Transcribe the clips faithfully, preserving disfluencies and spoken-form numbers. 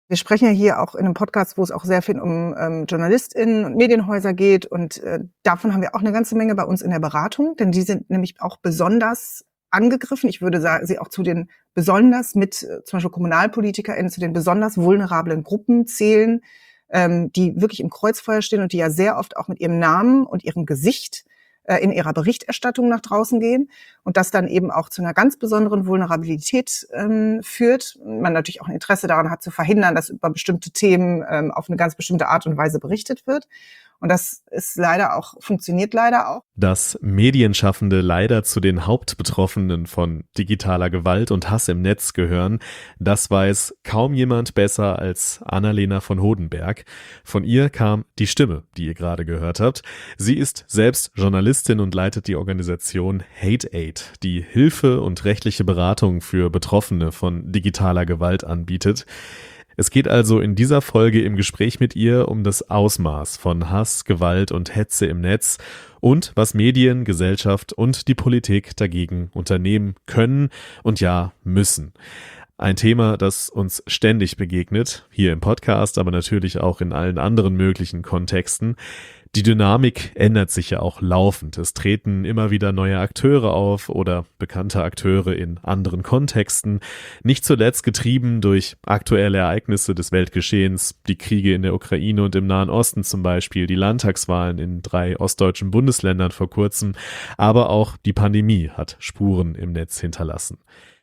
Wir sprechen ja hier auch in einem Podcast, wo es auch sehr viel um ähm, JournalistInnen und Medienhäuser geht. Und äh, davon haben wir auch eine ganze Menge bei uns in der Beratung, denn die sind nämlich auch besonders angegriffen. Ich würde sagen, sie auch zu den besonders mit äh, zum Beispiel KommunalpolitikerInnen zu den besonders vulnerablen Gruppen zählen, ähm, die wirklich im Kreuzfeuer stehen und die ja sehr oft auch mit ihrem Namen und ihrem Gesicht äh, in ihrer Berichterstattung nach draußen gehen und das dann eben auch zu einer ganz besonderen Vulnerabilität ähm, führt. Man natürlich auch ein Interesse daran hat, zu verhindern, dass über bestimmte Themen ähm, auf eine ganz bestimmte Art und Weise berichtet wird. Und das ist leider auch, funktioniert leider auch. Dass Medienschaffende leider zu den Hauptbetroffenen von digitaler Gewalt und Hass im Netz gehören, das weiß kaum jemand besser als Annalena von Hodenberg. Von ihr kam die Stimme, die ihr gerade gehört habt. Sie ist selbst Journalistin und leitet die Organisation Hate Aid, die Hilfe und rechtliche Beratung für Betroffene von digitaler Gewalt anbietet. Es geht also in dieser Folge im Gespräch mit ihr um das Ausmaß von Hass, Gewalt und Hetze im Netz und was Medien, Gesellschaft und die Politik dagegen unternehmen können und ja müssen. Ein Thema, das uns ständig begegnet, hier im Podcast, aber natürlich auch in allen anderen möglichen Kontexten. Die Dynamik ändert sich ja auch laufend. Es treten immer wieder neue Akteure auf oder bekannte Akteure in anderen Kontexten. Nicht zuletzt getrieben durch aktuelle Ereignisse des Weltgeschehens, die Kriege in der Ukraine und im Nahen Osten zum Beispiel, die Landtagswahlen in drei ostdeutschen Bundesländern vor kurzem, aber auch die Pandemie hat Spuren im Netz hinterlassen.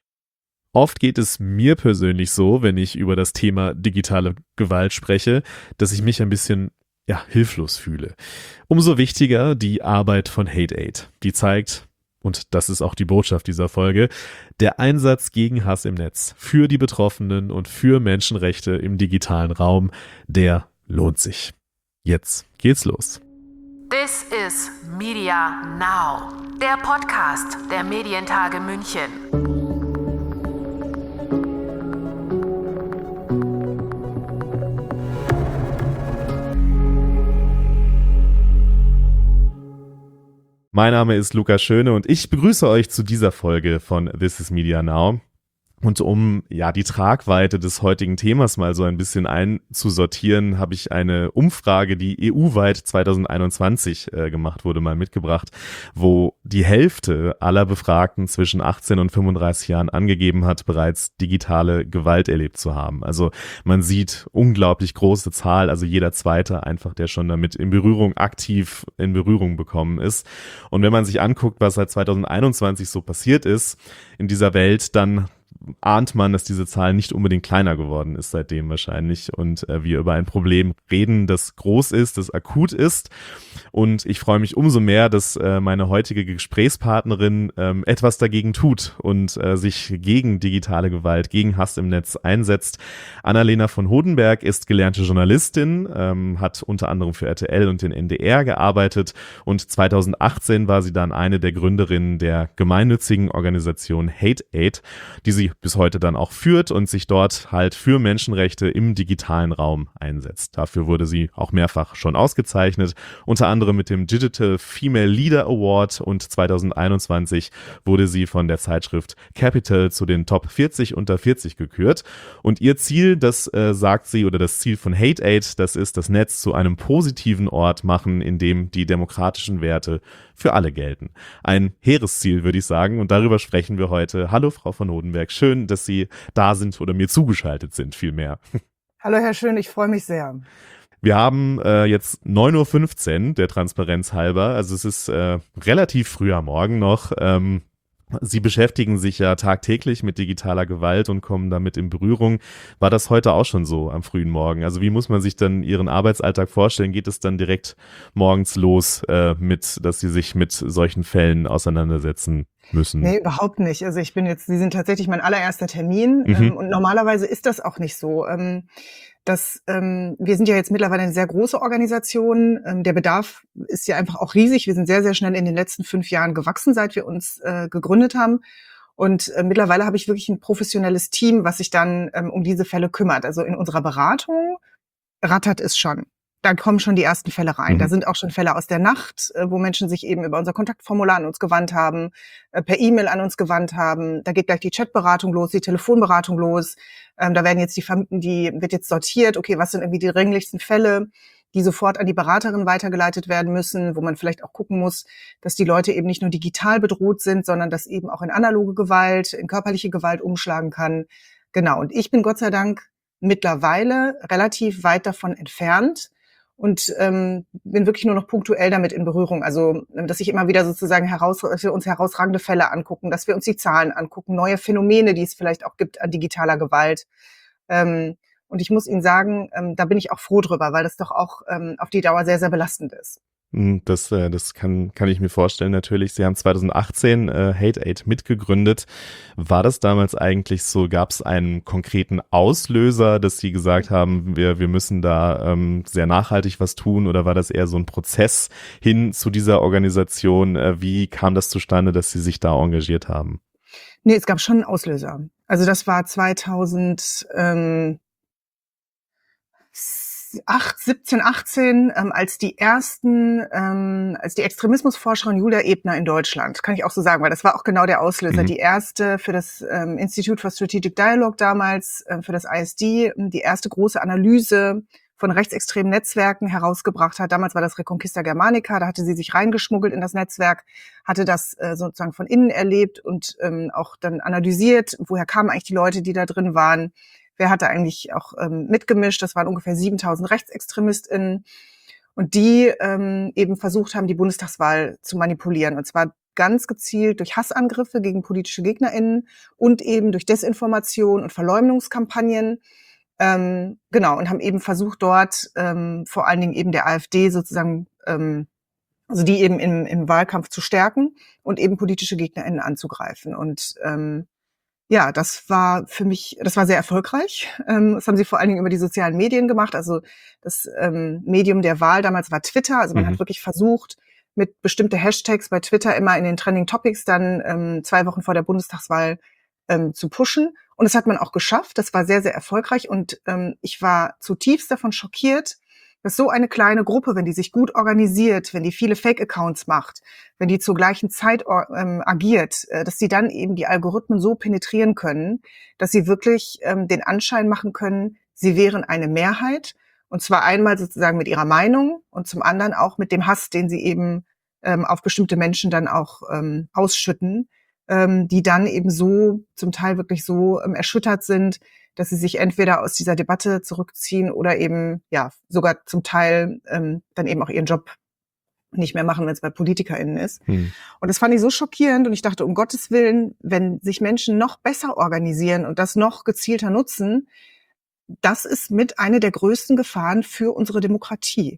Oft geht es mir persönlich so, wenn ich über das Thema digitale Gewalt spreche, dass ich mich ein bisschen ja, hilflos fühle. Umso wichtiger die Arbeit von Hate Aid, die zeigt, und das ist auch die Botschaft dieser Folge, der Einsatz gegen Hass im Netz für die Betroffenen und für Menschenrechte im digitalen Raum, der lohnt sich. Jetzt geht's los. This is Media Now, der Podcast der Medientage München. Mein Name ist Lukas Schöne und ich begrüße euch zu dieser Folge von This is Media Now. Und um ja die Tragweite des heutigen Themas mal so ein bisschen einzusortieren, habe ich eine Umfrage, die E U-weit zwanzig einundzwanzig äh, gemacht wurde, mal mitgebracht, wo die Hälfte aller Befragten zwischen achtzehn und fünfunddreißig Jahren angegeben hat, bereits digitale Gewalt erlebt zu haben. Also man sieht unglaublich große Zahl, also jeder Zweite einfach, der schon damit in Berührung, aktiv in Berührung bekommen ist. Und wenn man sich anguckt, was seit zwanzig einundzwanzig so passiert ist in dieser Welt, dann ahnt man, dass diese Zahl nicht unbedingt kleiner geworden ist seitdem wahrscheinlich und äh, wir über ein Problem reden, das groß ist, das akut ist und ich freue mich umso mehr, dass äh, meine heutige Gesprächspartnerin ähm, etwas dagegen tut und äh, sich gegen digitale Gewalt, gegen Hass im Netz einsetzt. Annalena von Hodenberg ist gelernte Journalistin, ähm, hat unter anderem für R T L und den N D R gearbeitet und zwanzig achtzehn war sie dann eine der Gründerinnen der gemeinnützigen Organisation Hate Aid, die sie bis heute dann auch führt und sich dort halt für Menschenrechte im digitalen Raum einsetzt. Dafür wurde sie auch mehrfach schon ausgezeichnet, unter anderem mit dem Digital Female Leader Award und zwanzig einundzwanzig wurde sie von der Zeitschrift Capital zu den Top vierzig unter vierzig gekürt. Und ihr Ziel, das äh, sagt sie, oder das Ziel von Hate Aid, das ist, das Netz zu einem positiven Ort machen, in dem die demokratischen Werte für alle gelten. Ein hehres Ziel, würde ich sagen, und darüber sprechen wir heute. Hallo, Frau von Hodenberg. Schön, dass Sie da sind oder mir zugeschaltet sind, vielmehr. Hallo, Herr Schön, ich freue mich sehr. Wir haben äh, jetzt neun Uhr fünfzehn, der Transparenz halber. Also es ist äh, relativ früh am Morgen noch. Ähm, Sie beschäftigen sich ja tagtäglich mit digitaler Gewalt und kommen damit in Berührung. War das heute auch schon so am frühen Morgen? Also wie muss man sich dann Ihren Arbeitsalltag vorstellen? Geht es dann direkt morgens los, äh, mit, dass Sie sich mit solchen Fällen auseinandersetzen müssen? Nee, überhaupt nicht. Also ich bin jetzt, Sie sind tatsächlich mein allererster Termin mhm. ähm, und normalerweise ist das auch nicht so. Ähm, Das, ähm, wir sind ja jetzt mittlerweile eine sehr große Organisation. Ähm, der Bedarf ist ja einfach auch riesig. Wir sind sehr, sehr schnell in den letzten fünf Jahren gewachsen, seit wir uns äh, gegründet haben. Und äh, mittlerweile habe ich wirklich ein professionelles Team, was sich dann ähm, um diese Fälle kümmert. Also in unserer Beratung rattert es schon. da kommen schon die ersten Fälle rein. Mhm. Da sind auch schon Fälle aus der Nacht, äh, wo Menschen sich eben über unser Kontaktformular an uns gewandt haben, äh, per E-Mail an uns gewandt haben. Da geht gleich die Chatberatung los, die Telefonberatung los. Ähm, da werden jetzt die, Verm- die wird jetzt sortiert. Okay, was sind irgendwie die dringlichsten Fälle, die sofort an die Beraterin weitergeleitet werden müssen, wo man vielleicht auch gucken muss, dass die Leute eben nicht nur digital bedroht sind, sondern dass eben auch in analoge Gewalt, in körperliche Gewalt umschlagen kann. Genau. Und ich bin Gott sei Dank mittlerweile relativ weit davon entfernt und ähm, bin wirklich nur noch punktuell damit in Berührung. Also, dass ich immer wieder sozusagen heraus, dass wir uns herausragende Fälle angucken, dass wir uns die Zahlen angucken, neue Phänomene, die es vielleicht auch gibt an digitaler Gewalt. Ähm, und ich muss Ihnen sagen, ähm, da bin ich auch froh drüber, weil das doch auch ähm, auf die Dauer sehr, sehr belastend ist. Das, äh, das kann, kann ich mir vorstellen natürlich. Sie haben zwanzig achtzehn äh, Hate Aid mitgegründet. War das damals eigentlich so, gab es einen konkreten Auslöser, dass Sie gesagt haben, wir, wir müssen da ähm, sehr nachhaltig was tun, oder war das eher so ein Prozess hin zu dieser Organisation? Äh, wie kam das zustande, dass Sie sich da engagiert haben? Nee, es gab schon einen Auslöser. Also das war zweitausend, ähm, acht, siebzehn, achtzehn, ähm, als die ersten, ähm, als die Extremismusforscherin Julia Ebner in Deutschland, kann ich auch so sagen, weil das war auch genau der Auslöser, Mhm. die erste für das ähm, Institute for Strategic Dialogue damals, äh, für das I S D, die erste große Analyse von rechtsextremen Netzwerken herausgebracht hat. Damals war das Reconquista Germanica, da hatte sie sich reingeschmuggelt in das Netzwerk, hatte das äh, sozusagen von innen erlebt und ähm, auch dann analysiert, woher kamen eigentlich die Leute, die da drin waren. Wer hatte eigentlich auch ähm, mitgemischt? Das waren ungefähr siebentausend RechtsextremistInnen und die ähm, eben versucht haben, die Bundestagswahl zu manipulieren. Und zwar ganz gezielt durch Hassangriffe gegen politische GegnerInnen und eben durch Desinformation und Verleumdungskampagnen. Ähm, genau, und haben eben versucht, dort ähm, vor allen Dingen eben der AfD sozusagen, ähm, also die eben im, im Wahlkampf zu stärken und eben politische GegnerInnen anzugreifen. Und ähm, ja, das war für mich, das war sehr erfolgreich. Ähm, das haben sie vor allen Dingen über die sozialen Medien gemacht. Also das ähm, Medium der Wahl damals war Twitter. Also man Mhm. hat wirklich versucht, mit bestimmte Hashtags bei Twitter immer in den Trending Topics dann ähm, zwei Wochen vor der Bundestagswahl ähm, zu pushen. Und das hat man auch geschafft. Das war sehr, sehr erfolgreich. Und ähm, ich war zutiefst davon schockiert, dass so eine kleine Gruppe, wenn die sich gut organisiert, wenn die viele Fake-Accounts macht, wenn die zur gleichen Zeit ähm, agiert, äh, dass sie dann eben die Algorithmen so penetrieren können, dass sie wirklich ähm, den Anschein machen können, sie wären eine Mehrheit. Und zwar einmal sozusagen mit ihrer Meinung und zum anderen auch mit dem Hass, den sie eben ähm, auf bestimmte Menschen dann auch ähm, ausschütten, ähm, die dann eben so zum Teil wirklich so ähm, erschüttert sind, dass sie sich entweder aus dieser Debatte zurückziehen oder eben ja sogar zum Teil ähm, dann eben auch ihren Job nicht mehr machen, wenn es bei PolitikerInnen ist. Hm. Und das fand ich so schockierend und ich dachte, um Gottes Willen, wenn sich Menschen noch besser organisieren und das noch gezielter nutzen, das ist mit eine der größten Gefahren für unsere Demokratie.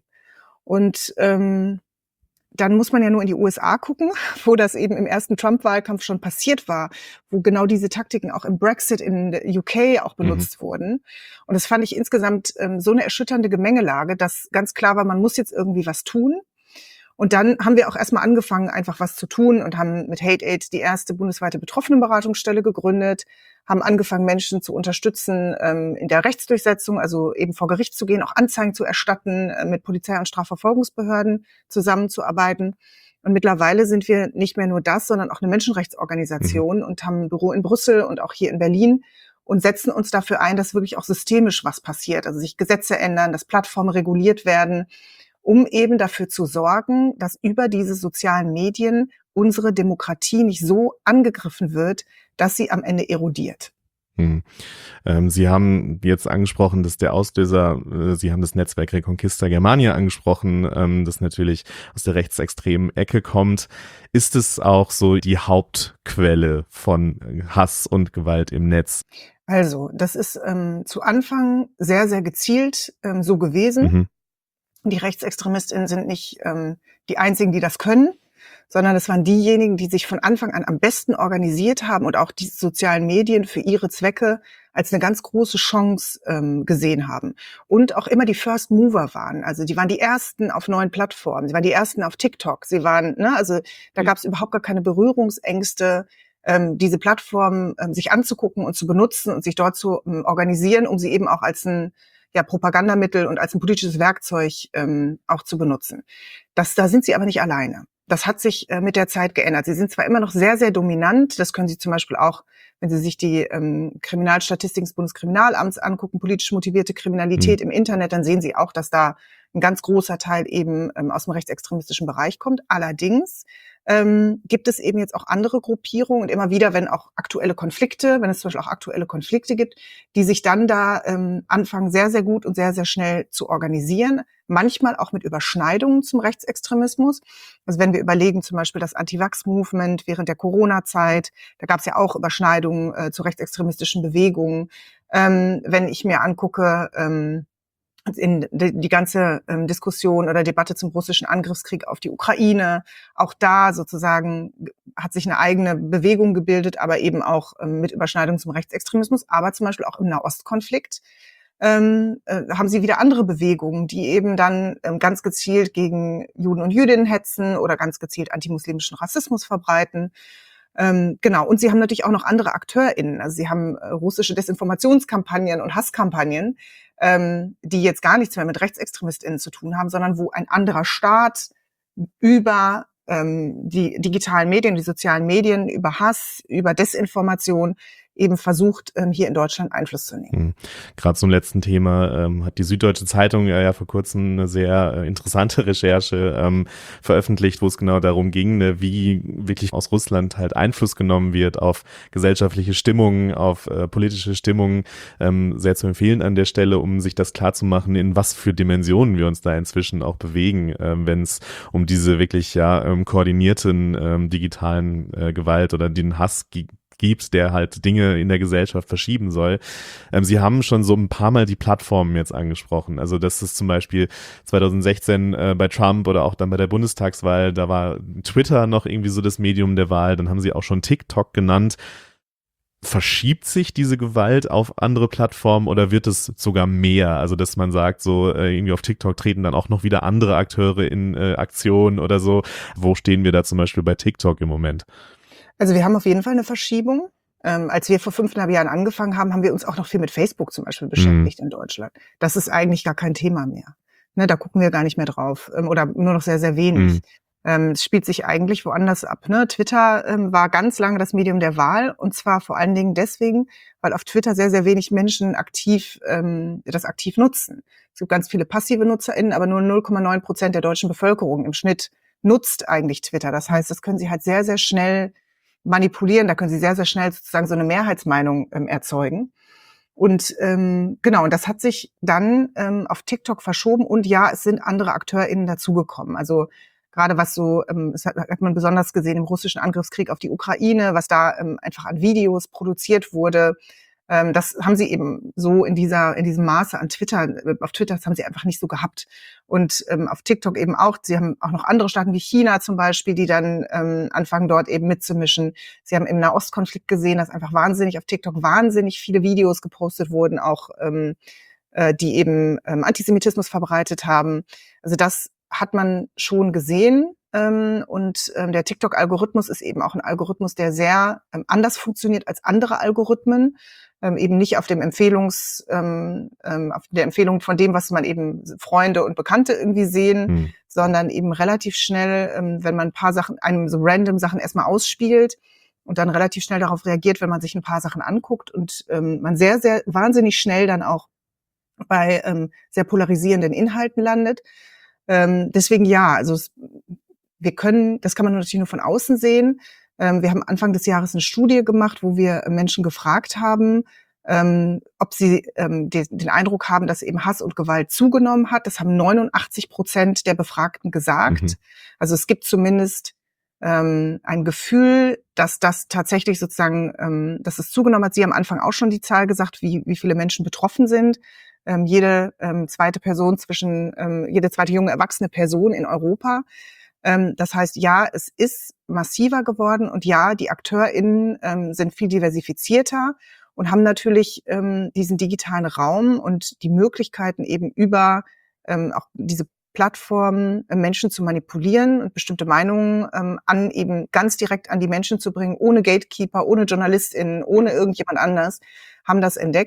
Und ähm, dann muss man ja nur in die U S A gucken, wo das eben im ersten Trump-Wahlkampf schon passiert war, wo genau diese Taktiken auch im Brexit in der U K auch benutzt mhm. wurden. Und das fand ich insgesamt ähm, so eine erschütternde Gemengelage, dass ganz klar war, man muss jetzt irgendwie was tun. Und dann haben wir auch erstmal angefangen, einfach was zu tun und haben mit Hate Aid die erste bundesweite Betroffenenberatungsstelle gegründet, haben angefangen, Menschen zu unterstützen ähm, in der Rechtsdurchsetzung, also eben vor Gericht zu gehen, auch Anzeigen zu erstatten, äh, mit Polizei- und Strafverfolgungsbehörden zusammenzuarbeiten. Und mittlerweile sind wir nicht mehr nur das, sondern auch eine Menschenrechtsorganisation mhm. und haben ein Büro in Brüssel und auch hier in Berlin und setzen uns dafür ein, dass wirklich auch systemisch was passiert, also sich Gesetze ändern, dass Plattformen reguliert werden, um eben dafür zu sorgen, dass über diese sozialen Medien unsere Demokratie nicht so angegriffen wird, dass sie am Ende erodiert. Hm. Ähm, Sie haben jetzt angesprochen, dass der Auslöser, äh, Sie haben das Netzwerk Reconquista Germania angesprochen, ähm, das natürlich aus der rechtsextremen Ecke kommt. Ist es auch so die Hauptquelle von Hass und Gewalt im Netz? Also, das ist ähm, zu Anfang sehr, sehr gezielt ähm, so gewesen. Mhm. Die RechtsextremistInnen sind nicht ähm, die einzigen, die das können, sondern es waren diejenigen, die sich von Anfang an am besten organisiert haben und auch die sozialen Medien für ihre Zwecke als eine ganz große Chance ähm, gesehen haben. Und auch immer die First Mover waren. Also die waren die Ersten auf neuen Plattformen, sie waren die Ersten auf TikTok, sie waren, ne, also da gab es überhaupt gar keine Berührungsängste, ähm, diese Plattformen ähm, sich anzugucken und zu benutzen und sich dort zu ähm, organisieren, um sie eben auch als ein ja, Propagandamittel und als ein politisches Werkzeug ähm, auch zu benutzen. Das, da sind sie aber nicht alleine. Das hat sich äh, mit der Zeit geändert. Sie sind zwar immer noch sehr, sehr dominant. Das können Sie zum Beispiel auch, wenn Sie sich die ähm, Kriminalstatistik des Bundeskriminalamts angucken, politisch motivierte Kriminalität mhm. im Internet, dann sehen Sie auch, dass da ein ganz großer Teil eben ähm, aus dem rechtsextremistischen Bereich kommt. Allerdings ähm, gibt es eben jetzt auch andere Gruppierungen und immer wieder, wenn auch aktuelle Konflikte, wenn es zum Beispiel auch aktuelle Konflikte gibt, die sich dann da ähm, anfangen, sehr, sehr gut und sehr, sehr schnell zu organisieren. Manchmal auch mit Überschneidungen zum Rechtsextremismus. Also wenn wir überlegen, zum Beispiel das Anti-Vax-Movement während der Corona-Zeit, da gab es ja auch Überschneidungen äh, zu rechtsextremistischen Bewegungen. Ähm, wenn ich mir angucke, ähm, in die, die ganze ähm, Diskussion oder Debatte zum russischen Angriffskrieg auf die Ukraine, auch da sozusagen hat sich eine eigene Bewegung gebildet, aber eben auch ähm, mit Überschneidung zum Rechtsextremismus, aber zum Beispiel auch im Nahostkonflikt. Ähm, äh, haben sie wieder andere Bewegungen, die eben dann ähm, ganz gezielt gegen Juden und Jüdinnen hetzen oder ganz gezielt antimuslimischen Rassismus verbreiten. Ähm, genau, und sie haben natürlich auch noch andere AkteurInnen. Also sie haben äh, russische Desinformationskampagnen und Hasskampagnen, ähm, die jetzt gar nichts mehr mit RechtsextremistInnen zu tun haben, sondern wo ein anderer Staat über ähm, die digitalen Medien, die sozialen Medien, über Hass, über Desinformation eben versucht, ähm, hier in Deutschland Einfluss zu nehmen. Mhm. Gerade zum letzten Thema ähm, hat die Süddeutsche Zeitung ja, ja vor kurzem eine sehr äh, interessante Recherche ähm, veröffentlicht, wo es genau darum ging, ne, wie wirklich aus Russland halt Einfluss genommen wird auf gesellschaftliche Stimmungen, auf äh, politische Stimmungen. Ähm, sehr zu empfehlen an der Stelle, um sich das klarzumachen, in was für Dimensionen wir uns da inzwischen auch bewegen, ähm, wenn es um diese wirklich ja ähm, koordinierten ähm, digitalen äh, Gewalt oder den Hass geht, gibt, der halt Dinge in der Gesellschaft verschieben soll. Ähm, Sie haben schon so ein paar Mal die Plattformen jetzt angesprochen. Also das ist zum Beispiel zwanzig sechzehn äh, bei Trump oder auch dann bei der Bundestagswahl, da war Twitter noch irgendwie so das Medium der Wahl. Dann haben Sie auch schon TikTok genannt. Verschiebt sich diese Gewalt auf andere Plattformen oder wird es sogar mehr? Also dass man sagt, so äh, irgendwie auf TikTok treten dann auch noch wieder andere Akteure in äh, Aktion oder so. Wo stehen wir da zum Beispiel bei TikTok im Moment? Also wir haben auf jeden Fall eine Verschiebung. Ähm, als wir vor fünfeinhalb Jahren angefangen haben, haben wir uns auch noch viel mit Facebook zum Beispiel beschäftigt mhm. in Deutschland. Das ist eigentlich gar kein Thema mehr. Ne, da gucken wir gar nicht mehr drauf ähm, oder nur noch sehr, sehr wenig. Mhm. Ähm, es spielt sich eigentlich woanders ab. Ne? Twitter ähm, war ganz lange das Medium der Wahl und zwar vor allen Dingen deswegen, weil auf Twitter sehr, sehr wenig Menschen aktiv ähm, das aktiv nutzen. Es gibt ganz viele passive NutzerInnen, aber nur null Komma neun Prozent der deutschen Bevölkerung im Schnitt nutzt eigentlich Twitter. Das heißt, das können sie halt sehr, sehr schnell manipulieren, da können sie sehr, sehr schnell sozusagen so eine Mehrheitsmeinung ähm, erzeugen. Und ähm, genau, und das hat sich dann ähm, auf TikTok verschoben und ja, es sind andere AkteurInnen dazugekommen. Also gerade was so, ähm, das hat, hat man besonders gesehen im russischen Angriffskrieg auf die Ukraine, was da ähm, einfach an Videos produziert wurde. Ähm, das haben sie eben so in dieser in diesem Maße an Twitter, auf Twitter, das haben sie einfach nicht so gehabt. Und ähm, auf TikTok eben auch. Sie haben auch noch andere Staaten wie China zum Beispiel, die dann ähm, anfangen, dort eben mitzumischen. Sie haben im Nahostkonflikt gesehen, dass einfach wahnsinnig auf TikTok wahnsinnig viele Videos gepostet wurden, auch ähm, äh, die eben ähm, Antisemitismus verbreitet haben. Also das hat man schon gesehen. Ähm, und ähm, der TikTok-Algorithmus ist eben auch ein Algorithmus, der sehr ähm, anders funktioniert als andere Algorithmen. Ähm, eben nicht auf dem Empfehlungs, ähm, ähm, auf der Empfehlung von dem, was man eben Freunde und Bekannte irgendwie sehen, hm. sondern eben relativ schnell, ähm, wenn man ein paar Sachen, einem so random Sachen erstmal ausspielt und dann relativ schnell darauf reagiert, wenn man sich ein paar Sachen anguckt und ähm, man sehr, sehr wahnsinnig schnell dann auch bei ähm, sehr polarisierenden Inhalten landet. Ähm, deswegen ja, also es, wir können, das kann man natürlich nur von außen sehen. Ähm, wir haben Anfang des Jahres eine Studie gemacht, wo wir Menschen gefragt haben, ähm, ob sie ähm, de, den Eindruck haben, dass eben Hass und Gewalt zugenommen hat. Das haben neunundachtzig Prozent der Befragten gesagt. Mhm. Also es gibt zumindest ähm, ein Gefühl, dass das tatsächlich sozusagen, ähm, dass es zugenommen hat. Sie haben am Anfang auch schon die Zahl gesagt, wie, wie viele Menschen betroffen sind. Ähm, jede ähm, zweite Person zwischen, ähm, jede zweite junge erwachsene Person in Europa. Ähm, das heißt, ja, es ist massiver geworden und ja, die AkteurInnen ähm, sind viel diversifizierter und haben natürlich ähm, diesen digitalen Raum und die Möglichkeiten eben über ähm, auch diese Plattformen äh, Menschen zu manipulieren und bestimmte Meinungen ähm, an eben ganz direkt an die Menschen zu bringen, ohne Gatekeeper, ohne JournalistInnen, ohne irgendjemand anders, haben das entdeckt.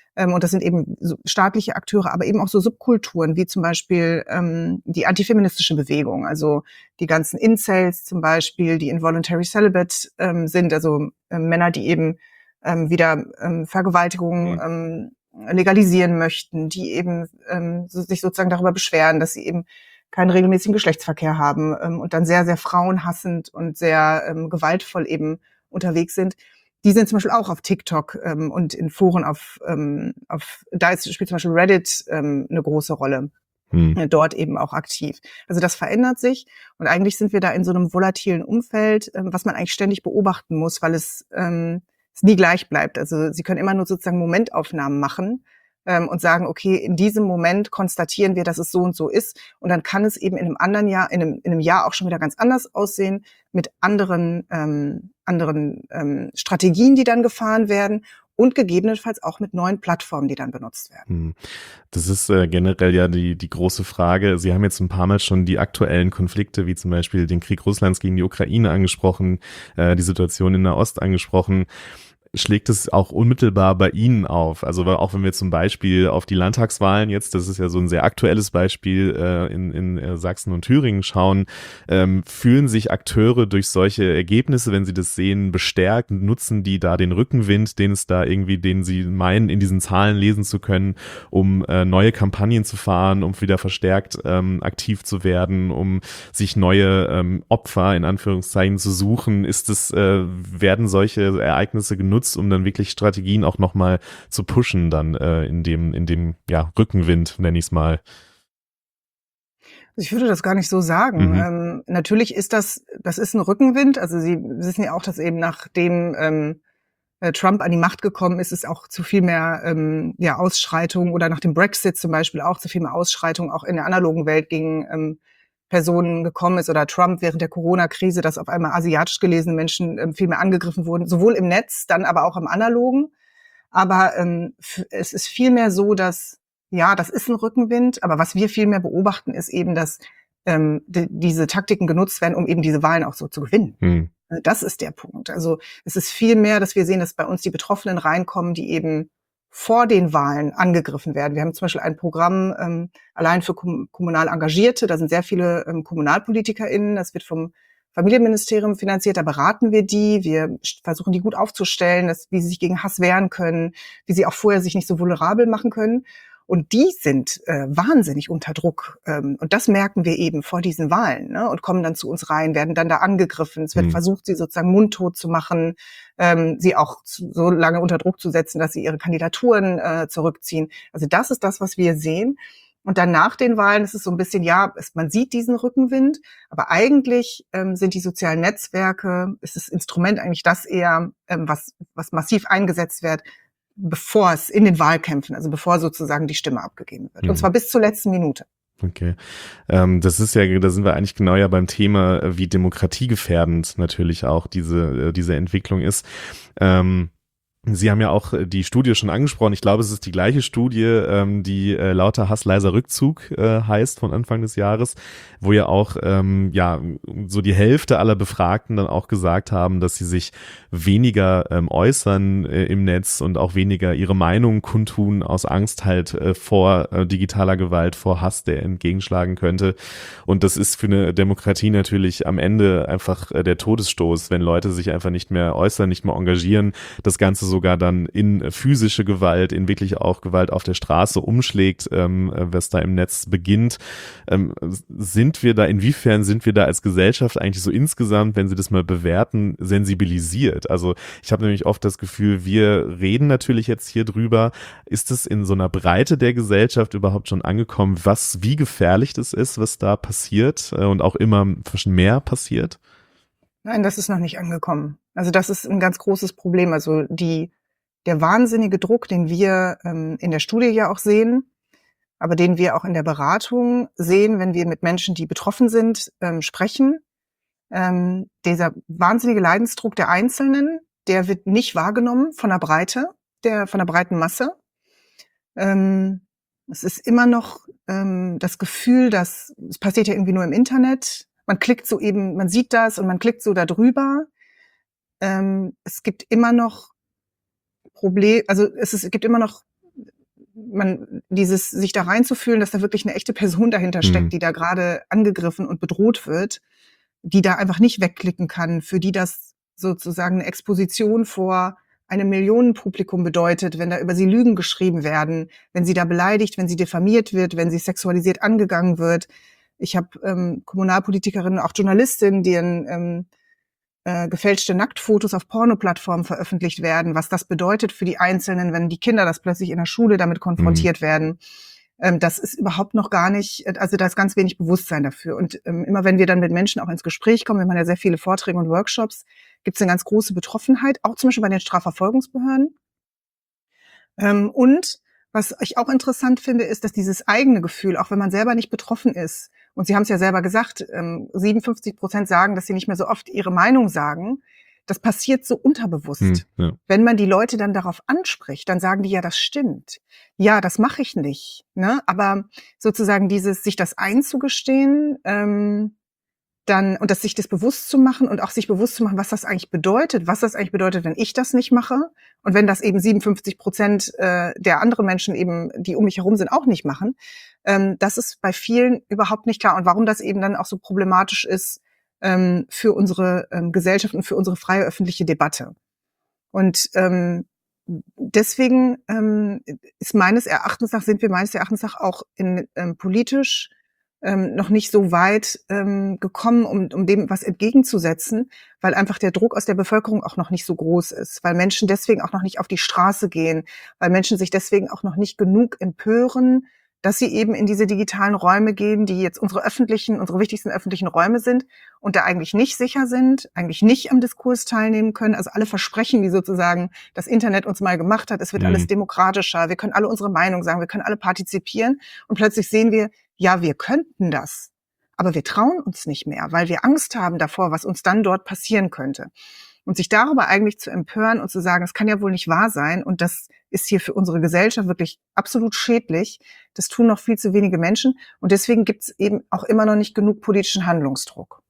Ähm, und das sind eben so staatliche Akteure, aber eben auch so Subkulturen, wie zum Beispiel ähm, die antifeministische Bewegung, also die ganzen Incels zum Beispiel, die involuntary celibate ähm, sind, also ähm, Männer, die eben ähm, wieder ähm, Vergewaltigungen Mhm. ähm, legalisieren möchten, die eben ähm, so, sich sozusagen darüber beschweren, dass sie eben keinen regelmäßigen Geschlechtsverkehr haben ähm, und dann sehr, sehr frauenhassend und sehr ähm, gewaltvoll eben unterwegs sind. Die sind zum Beispiel auch auf TikTok ähm, und in Foren auf, ähm, auf da ist, spielt zum Beispiel Reddit ähm, eine große Rolle. Hm. äh, Dort eben auch aktiv. Also das verändert sich und eigentlich sind wir da in so einem volatilen Umfeld, ähm, was man eigentlich ständig beobachten muss, weil es, ähm, es nie gleich bleibt. Also Sie können immer nur sozusagen Momentaufnahmen machen ähm, und sagen, okay, in diesem Moment konstatieren wir, dass es so und so ist und dann kann es eben in einem anderen Jahr, in einem, in einem Jahr auch schon wieder ganz anders aussehen mit anderen ähm, anderen ähm, Strategien, die dann gefahren werden und gegebenenfalls auch mit neuen Plattformen, die dann benutzt werden. Hm. Das ist äh, generell ja die, die große Frage. Sie haben jetzt ein paar Mal schon die aktuellen Konflikte, wie zum Beispiel den Krieg Russlands gegen die Ukraine angesprochen, äh, die Situation in Nahost angesprochen. Schlägt es auch unmittelbar bei Ihnen auf? Also auch wenn wir zum Beispiel auf die Landtagswahlen jetzt, das ist ja so ein sehr aktuelles Beispiel, äh, in, in äh, Sachsen und Thüringen schauen, ähm, fühlen sich Akteure durch solche Ergebnisse, wenn sie das sehen, bestärkt, nutzen die da den Rückenwind, den es da irgendwie, den sie meinen, in diesen Zahlen lesen zu können, um äh, neue Kampagnen zu fahren, um wieder verstärkt ähm, aktiv zu werden, um sich neue ähm, Opfer in Anführungszeichen zu suchen? Ist es, äh, werden solche Ereignisse genutzt, um dann wirklich Strategien auch nochmal zu pushen, dann äh, in dem, in dem ja, Rückenwind, nenne ich es mal? Ich würde das gar nicht so sagen. Mhm. Ähm, natürlich ist das, das ist ein Rückenwind. Also Sie wissen ja auch, dass eben nachdem ähm, äh, Trump an die Macht gekommen ist, ist auch zu viel mehr ähm, ja, Ausschreitungen oder nach dem Brexit zum Beispiel auch zu viel mehr Ausschreitungen auch in der analogen Welt gegen ähm, Personen gekommen ist oder Trump während der Corona-Krise, dass auf einmal asiatisch gelesene Menschen ähm, viel mehr angegriffen wurden, sowohl im Netz, dann aber auch im Analogen. Aber ähm, f- es ist vielmehr so, dass, ja, das ist ein Rückenwind, aber was wir viel mehr beobachten, ist eben, dass ähm, die, diese Taktiken genutzt werden, um eben diese Wahlen auch so zu gewinnen. Hm. Äh, Das ist der Punkt. Also es ist viel mehr, dass wir sehen, dass bei uns die Betroffenen reinkommen, die eben vor den Wahlen angegriffen werden. Wir haben zum Beispiel ein Programm ähm, allein für kom kommunal Engagierte. Da sind sehr viele ähm, KommunalpolitikerInnen. Das wird vom Familienministerium finanziert. Da beraten wir die. Wir versuchen, die gut aufzustellen, dass, wie sie sich gegen Hass wehren können, wie sie auch vorher sich nicht so vulnerabel machen können. Und die sind äh, wahnsinnig unter Druck. Ähm, und das merken wir eben vor diesen Wahlen, ne? Und kommen dann zu uns rein, werden dann da angegriffen. Es wird Hm. versucht, sie sozusagen mundtot zu machen, ähm, sie auch zu, so lange unter Druck zu setzen, dass sie ihre Kandidaturen äh, zurückziehen. Also das ist das, was wir sehen. Und dann nach den Wahlen ist es so ein bisschen, ja, es, man sieht diesen Rückenwind, aber eigentlich ähm, sind die sozialen Netzwerke, ist das Instrument eigentlich das eher, ähm, was, was massiv eingesetzt wird, bevor es in den Wahlkämpfen, also bevor sozusagen die Stimme abgegeben wird. Mhm. Und zwar bis zur letzten Minute. Okay. Ähm, das ist ja, da sind wir eigentlich genau ja beim Thema, wie demokratiegefährdend natürlich auch diese, äh, diese Entwicklung ist. Ähm, Sie haben ja auch die Studie schon angesprochen. Ich glaube, es ist die gleiche Studie, ähm, die äh, Lauter Hass, leiser Rückzug äh, heißt von Anfang des Jahres, wo ja auch ähm, ja so die Hälfte aller Befragten dann auch gesagt haben, dass sie sich weniger ähm, äußern äh, im Netz und auch weniger ihre Meinung kundtun aus Angst halt äh, vor äh, digitaler Gewalt, vor Hass, der entgegenschlagen könnte. Und das ist für eine Demokratie natürlich am Ende einfach äh, der Todesstoß, wenn Leute sich einfach nicht mehr äußern, nicht mehr engagieren, das Ganze sogar dann in physische Gewalt, in wirklich auch Gewalt auf der Straße umschlägt, ähm, was da im Netz beginnt. Ähm, sind wir da, inwiefern sind wir da als Gesellschaft eigentlich so insgesamt, wenn Sie das mal bewerten, sensibilisiert? Also ich habe nämlich oft das Gefühl, wir reden natürlich jetzt hier drüber. Ist es in so einer Breite der Gesellschaft überhaupt schon angekommen, was, wie gefährlich das ist, was da passiert äh, und auch immer mehr passiert? Nein, das ist noch nicht angekommen. Also das ist ein ganz großes Problem. Also die, der wahnsinnige Druck, den wir ähm, in der Studie ja auch sehen, aber den wir auch in der Beratung sehen, wenn wir mit Menschen, die betroffen sind, ähm, sprechen. Ähm, dieser wahnsinnige Leidensdruck der Einzelnen, der wird nicht wahrgenommen von der Breite, der, von der breiten Masse. Ähm, es ist immer noch ähm, das Gefühl, dass es passiert ja irgendwie nur im Internet. Man klickt so eben, man sieht das und man klickt so da drüber. Ähm, es gibt immer noch Problem, also es, ist, es gibt immer noch man dieses sich da reinzufühlen, dass da wirklich eine echte Person dahinter steckt, Mhm. die da gerade angegriffen und bedroht wird, die da einfach nicht wegklicken kann, für die das sozusagen eine Exposition vor einem Millionenpublikum bedeutet, wenn da über sie Lügen geschrieben werden, wenn sie da beleidigt, wenn sie diffamiert wird, wenn sie sexualisiert angegangen wird. Ich habe ähm, Kommunalpolitikerinnen, auch Journalistinnen, deren ähm, äh, gefälschte Nacktfotos auf Pornoplattformen veröffentlicht werden, was das bedeutet für die Einzelnen, wenn die Kinder das plötzlich in der Schule damit konfrontiert mhm. werden. Ähm, das ist überhaupt noch gar nicht, also da ist ganz wenig Bewusstsein dafür. Und ähm, immer wenn wir dann mit Menschen auch ins Gespräch kommen, wir machen ja sehr viele Vorträge und Workshops, gibt es eine ganz große Betroffenheit, auch zum Beispiel bei den Strafverfolgungsbehörden. Ähm, und was ich auch interessant finde, ist, dass dieses eigene Gefühl, auch wenn man selber nicht betroffen ist, und Sie haben es ja selber gesagt, ähm, siebenundfünfzig Prozent sagen, dass sie nicht mehr so oft ihre Meinung sagen. Das passiert so unterbewusst. Hm, ja. Wenn man die Leute dann darauf anspricht, dann sagen die, ja, das stimmt. Ja, das mache ich nicht. Ne? Aber sozusagen dieses, sich das einzugestehen, ähm, dann, und das sich das bewusst zu machen und auch sich bewusst zu machen, was das eigentlich bedeutet, was das eigentlich bedeutet, wenn ich das nicht mache und wenn das eben siebenundfünfzig Prozent äh, der anderen Menschen eben, die um mich herum sind, auch nicht machen. Ähm, das ist bei vielen überhaupt nicht klar und warum das eben dann auch so problematisch ist ähm, für unsere ähm, Gesellschaft und für unsere freie öffentliche Debatte. Und ähm, deswegen ähm, ist meines Erachtens nach, sind wir meines Erachtens nach auch in ähm, politisch Ähm, noch nicht so weit ähm, gekommen, um, um dem was entgegenzusetzen, weil einfach der Druck aus der Bevölkerung auch noch nicht so groß ist, weil Menschen deswegen auch noch nicht auf die Straße gehen, weil Menschen sich deswegen auch noch nicht genug empören, dass sie eben in diese digitalen Räume gehen, die jetzt unsere öffentlichen, unsere wichtigsten öffentlichen Räume sind und da eigentlich nicht sicher sind, eigentlich nicht am Diskurs teilnehmen können. Also alle Versprechen, die sozusagen das Internet uns mal gemacht hat, es wird mhm. alles demokratischer, wir können alle unsere Meinung sagen, wir können alle partizipieren und plötzlich sehen wir, ja, wir könnten das, aber wir trauen uns nicht mehr, weil wir Angst haben davor, was uns dann dort passieren könnte. Und sich darüber eigentlich zu empören und zu sagen, es kann ja wohl nicht wahr sein und das ist hier für unsere Gesellschaft wirklich absolut schädlich, das tun noch viel zu wenige Menschen und deswegen gibt es eben auch immer noch nicht genug politischen Handlungsdruck.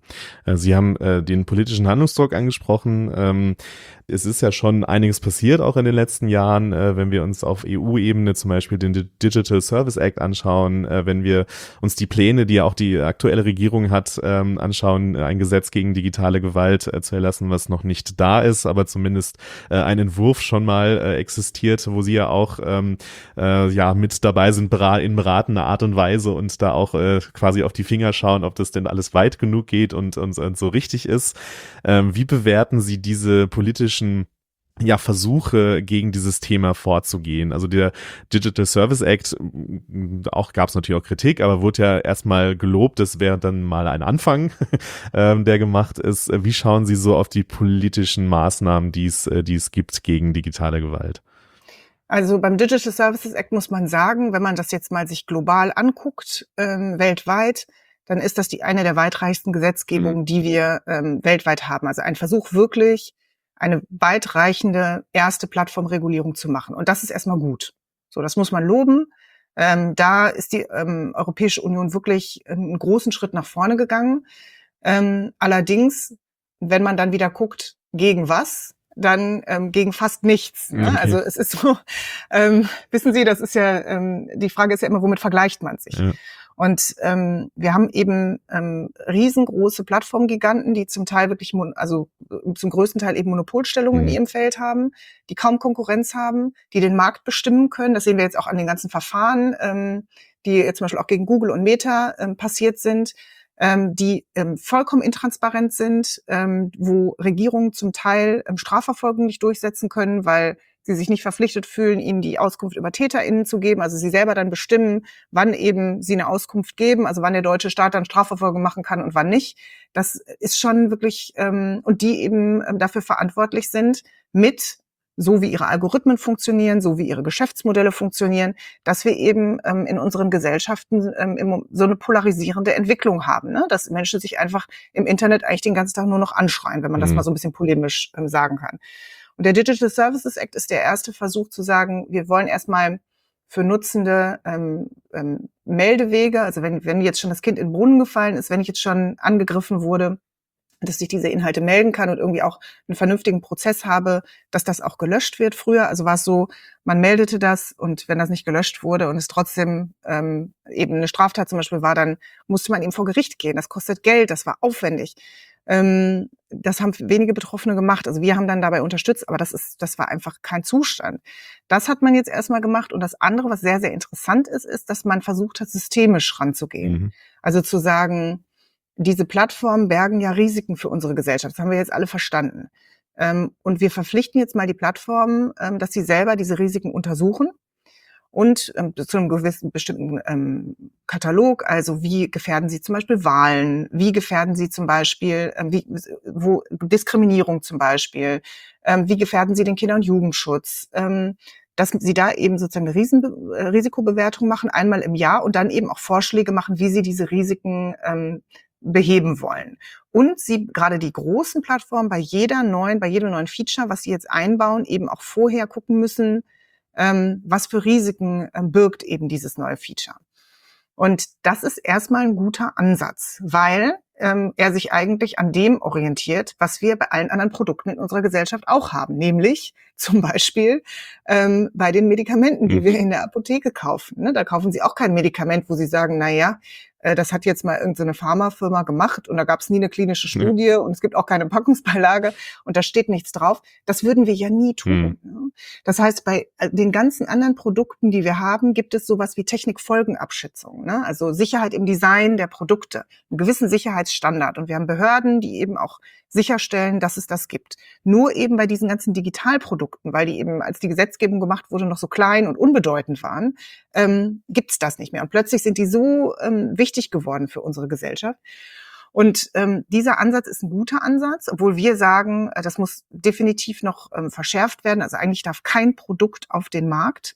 Sie haben äh, den politischen Handlungsdruck angesprochen. Ähm, es ist ja schon einiges passiert, auch in den letzten Jahren, äh, wenn wir uns auf E U-Ebene zum Beispiel den Digital Service Act anschauen, äh, wenn wir uns die Pläne, die ja auch die aktuelle Regierung hat, ähm, anschauen, ein Gesetz gegen digitale Gewalt äh, zu erlassen, was noch nicht da ist, aber zumindest äh, ein Entwurf schon mal äh, existiert, wo Sie ja auch ähm, äh, ja mit dabei sind, in beratender Art und Weise und da auch äh, quasi auf die Finger schauen, ob das denn alles weit genug geht und, und, und so richtig ist. Ähm, wie bewerten Sie diese politischen ja, Versuche, gegen dieses Thema vorzugehen? Also der Digital Service Act, auch gab es natürlich auch Kritik, aber wurde ja erstmal gelobt, das wäre dann mal ein Anfang, ähm, der gemacht ist. Wie schauen Sie so auf die politischen Maßnahmen, die es, die es gibt gegen digitale Gewalt? Also beim Digital Services Act muss man sagen, wenn man das jetzt mal sich global anguckt, ähm, weltweit, dann ist das die eine der weitreichsten Gesetzgebungen, mhm. die wir ähm, weltweit haben. Also ein Versuch wirklich, eine weitreichende erste Plattformregulierung zu machen. Und das ist erstmal gut. So, das muss man loben. Ähm, da ist die ähm, Europäische Union wirklich einen großen Schritt nach vorne gegangen. Ähm, allerdings, wenn man dann wieder guckt, gegen was, dann ähm, gegen fast nichts. Ne? Okay. Also es ist so, ähm, wissen Sie, das ist ja, ähm, die Frage ist ja immer, womit vergleicht man sich? Ja. Und ähm, wir haben eben ähm, riesengroße Plattformgiganten, die zum Teil wirklich, mon- also zum größten Teil eben Monopolstellungen mhm. in ihrem Feld haben, die kaum Konkurrenz haben, die den Markt bestimmen können. Das sehen wir jetzt auch an den ganzen Verfahren, ähm, die jetzt zum Beispiel auch gegen Google und Meta ähm, passiert sind, ähm, die ähm, vollkommen intransparent sind, ähm, wo Regierungen zum Teil ähm, Strafverfolgung nicht durchsetzen können, weil sie sich nicht verpflichtet fühlen, ihnen die Auskunft über TäterInnen zu geben, also sie selber dann bestimmen, wann eben sie eine Auskunft geben, also wann der deutsche Staat dann Strafverfolgung machen kann und wann nicht. Das ist schon wirklich, ähm, und die eben ähm, dafür verantwortlich sind, mit, so wie ihre Algorithmen funktionieren, so wie ihre Geschäftsmodelle funktionieren, dass wir eben ähm, in unseren Gesellschaften ähm, so eine polarisierende Entwicklung haben, ne? Dass Menschen sich einfach im Internet eigentlich den ganzen Tag nur noch anschreien, wenn man mhm. das mal so ein bisschen polemisch ähm, sagen kann. Und der Digital Services Act ist der erste Versuch zu sagen, wir wollen erstmal für Nutzende ähm, ähm, Meldewege, also wenn, wenn jetzt schon das Kind in den Brunnen gefallen ist, wenn ich jetzt schon angegriffen wurde, dass ich diese Inhalte melden kann und irgendwie auch einen vernünftigen Prozess habe, dass das auch gelöscht wird. Früher, also war es so, man meldete das und wenn das nicht gelöscht wurde und es trotzdem ähm, eben eine Straftat zum Beispiel war, dann musste man eben vor Gericht gehen. Das kostet Geld, das war aufwendig. Ähm, das haben wenige Betroffene gemacht. Also wir haben dann dabei unterstützt, aber das ist, das war einfach kein Zustand. Das hat man jetzt erstmal gemacht. Und das andere, was sehr, sehr interessant ist, ist, dass man versucht hat, systemisch ranzugehen. Mhm. Also zu sagen, diese Plattformen bergen ja Risiken für unsere Gesellschaft. Das haben wir jetzt alle verstanden. Ähm, und wir verpflichten jetzt mal die Plattformen, ähm, dass sie selber diese Risiken untersuchen und ähm, zu einem gewissen bestimmten ähm, Katalog. Also wie gefährden sie zum Beispiel Wahlen? Wie gefährden sie zum Beispiel ähm, wie, wo Diskriminierung zum Beispiel? Ähm, wie gefährden sie den Kinder- und Jugendschutz? Ähm, dass sie da eben sozusagen eine Riesen- äh, Risikobewertung machen, einmal im Jahr und dann eben auch Vorschläge machen, wie sie diese Risiken ähm, beheben wollen. Und sie, gerade die großen Plattformen, bei jeder neuen, bei jedem neuen Feature, was sie jetzt einbauen, eben auch vorher gucken müssen, ähm, was für Risiken ähm, birgt eben dieses neue Feature. Und das ist erstmal ein guter Ansatz, weil ähm, er sich eigentlich an dem orientiert, was wir bei allen anderen Produkten in unserer Gesellschaft auch haben, nämlich zum Beispiel ähm, bei den Medikamenten, die Mhm. wir in der Apotheke kaufen. Ne? Da kaufen Sie auch kein Medikament, wo Sie sagen, na ja, äh, das hat jetzt mal irgendeine Pharmafirma gemacht und da gab es nie eine klinische Ja. Studie und es gibt auch keine Packungsbeilage und da steht nichts drauf. Das würden wir ja nie tun. Mhm. Ne? Das heißt, bei den ganzen anderen Produkten, die wir haben, gibt es sowas wie Technikfolgenabschätzung, ne? Also Sicherheit im Design der Produkte, einen gewissen Sicherheitsstandard. Und wir haben Behörden, die eben auch sicherstellen, dass es das gibt. Nur eben bei diesen ganzen Digitalprodukten, weil die eben, als die Gesetzgebung gemacht wurde, noch so klein und unbedeutend waren, ähm, gibt's das nicht mehr. Und plötzlich sind die so ähm, wichtig geworden für unsere Gesellschaft. Und ähm, dieser Ansatz ist ein guter Ansatz, obwohl wir sagen, äh, das muss definitiv noch ähm, verschärft werden. Also eigentlich darf kein Produkt auf den Markt,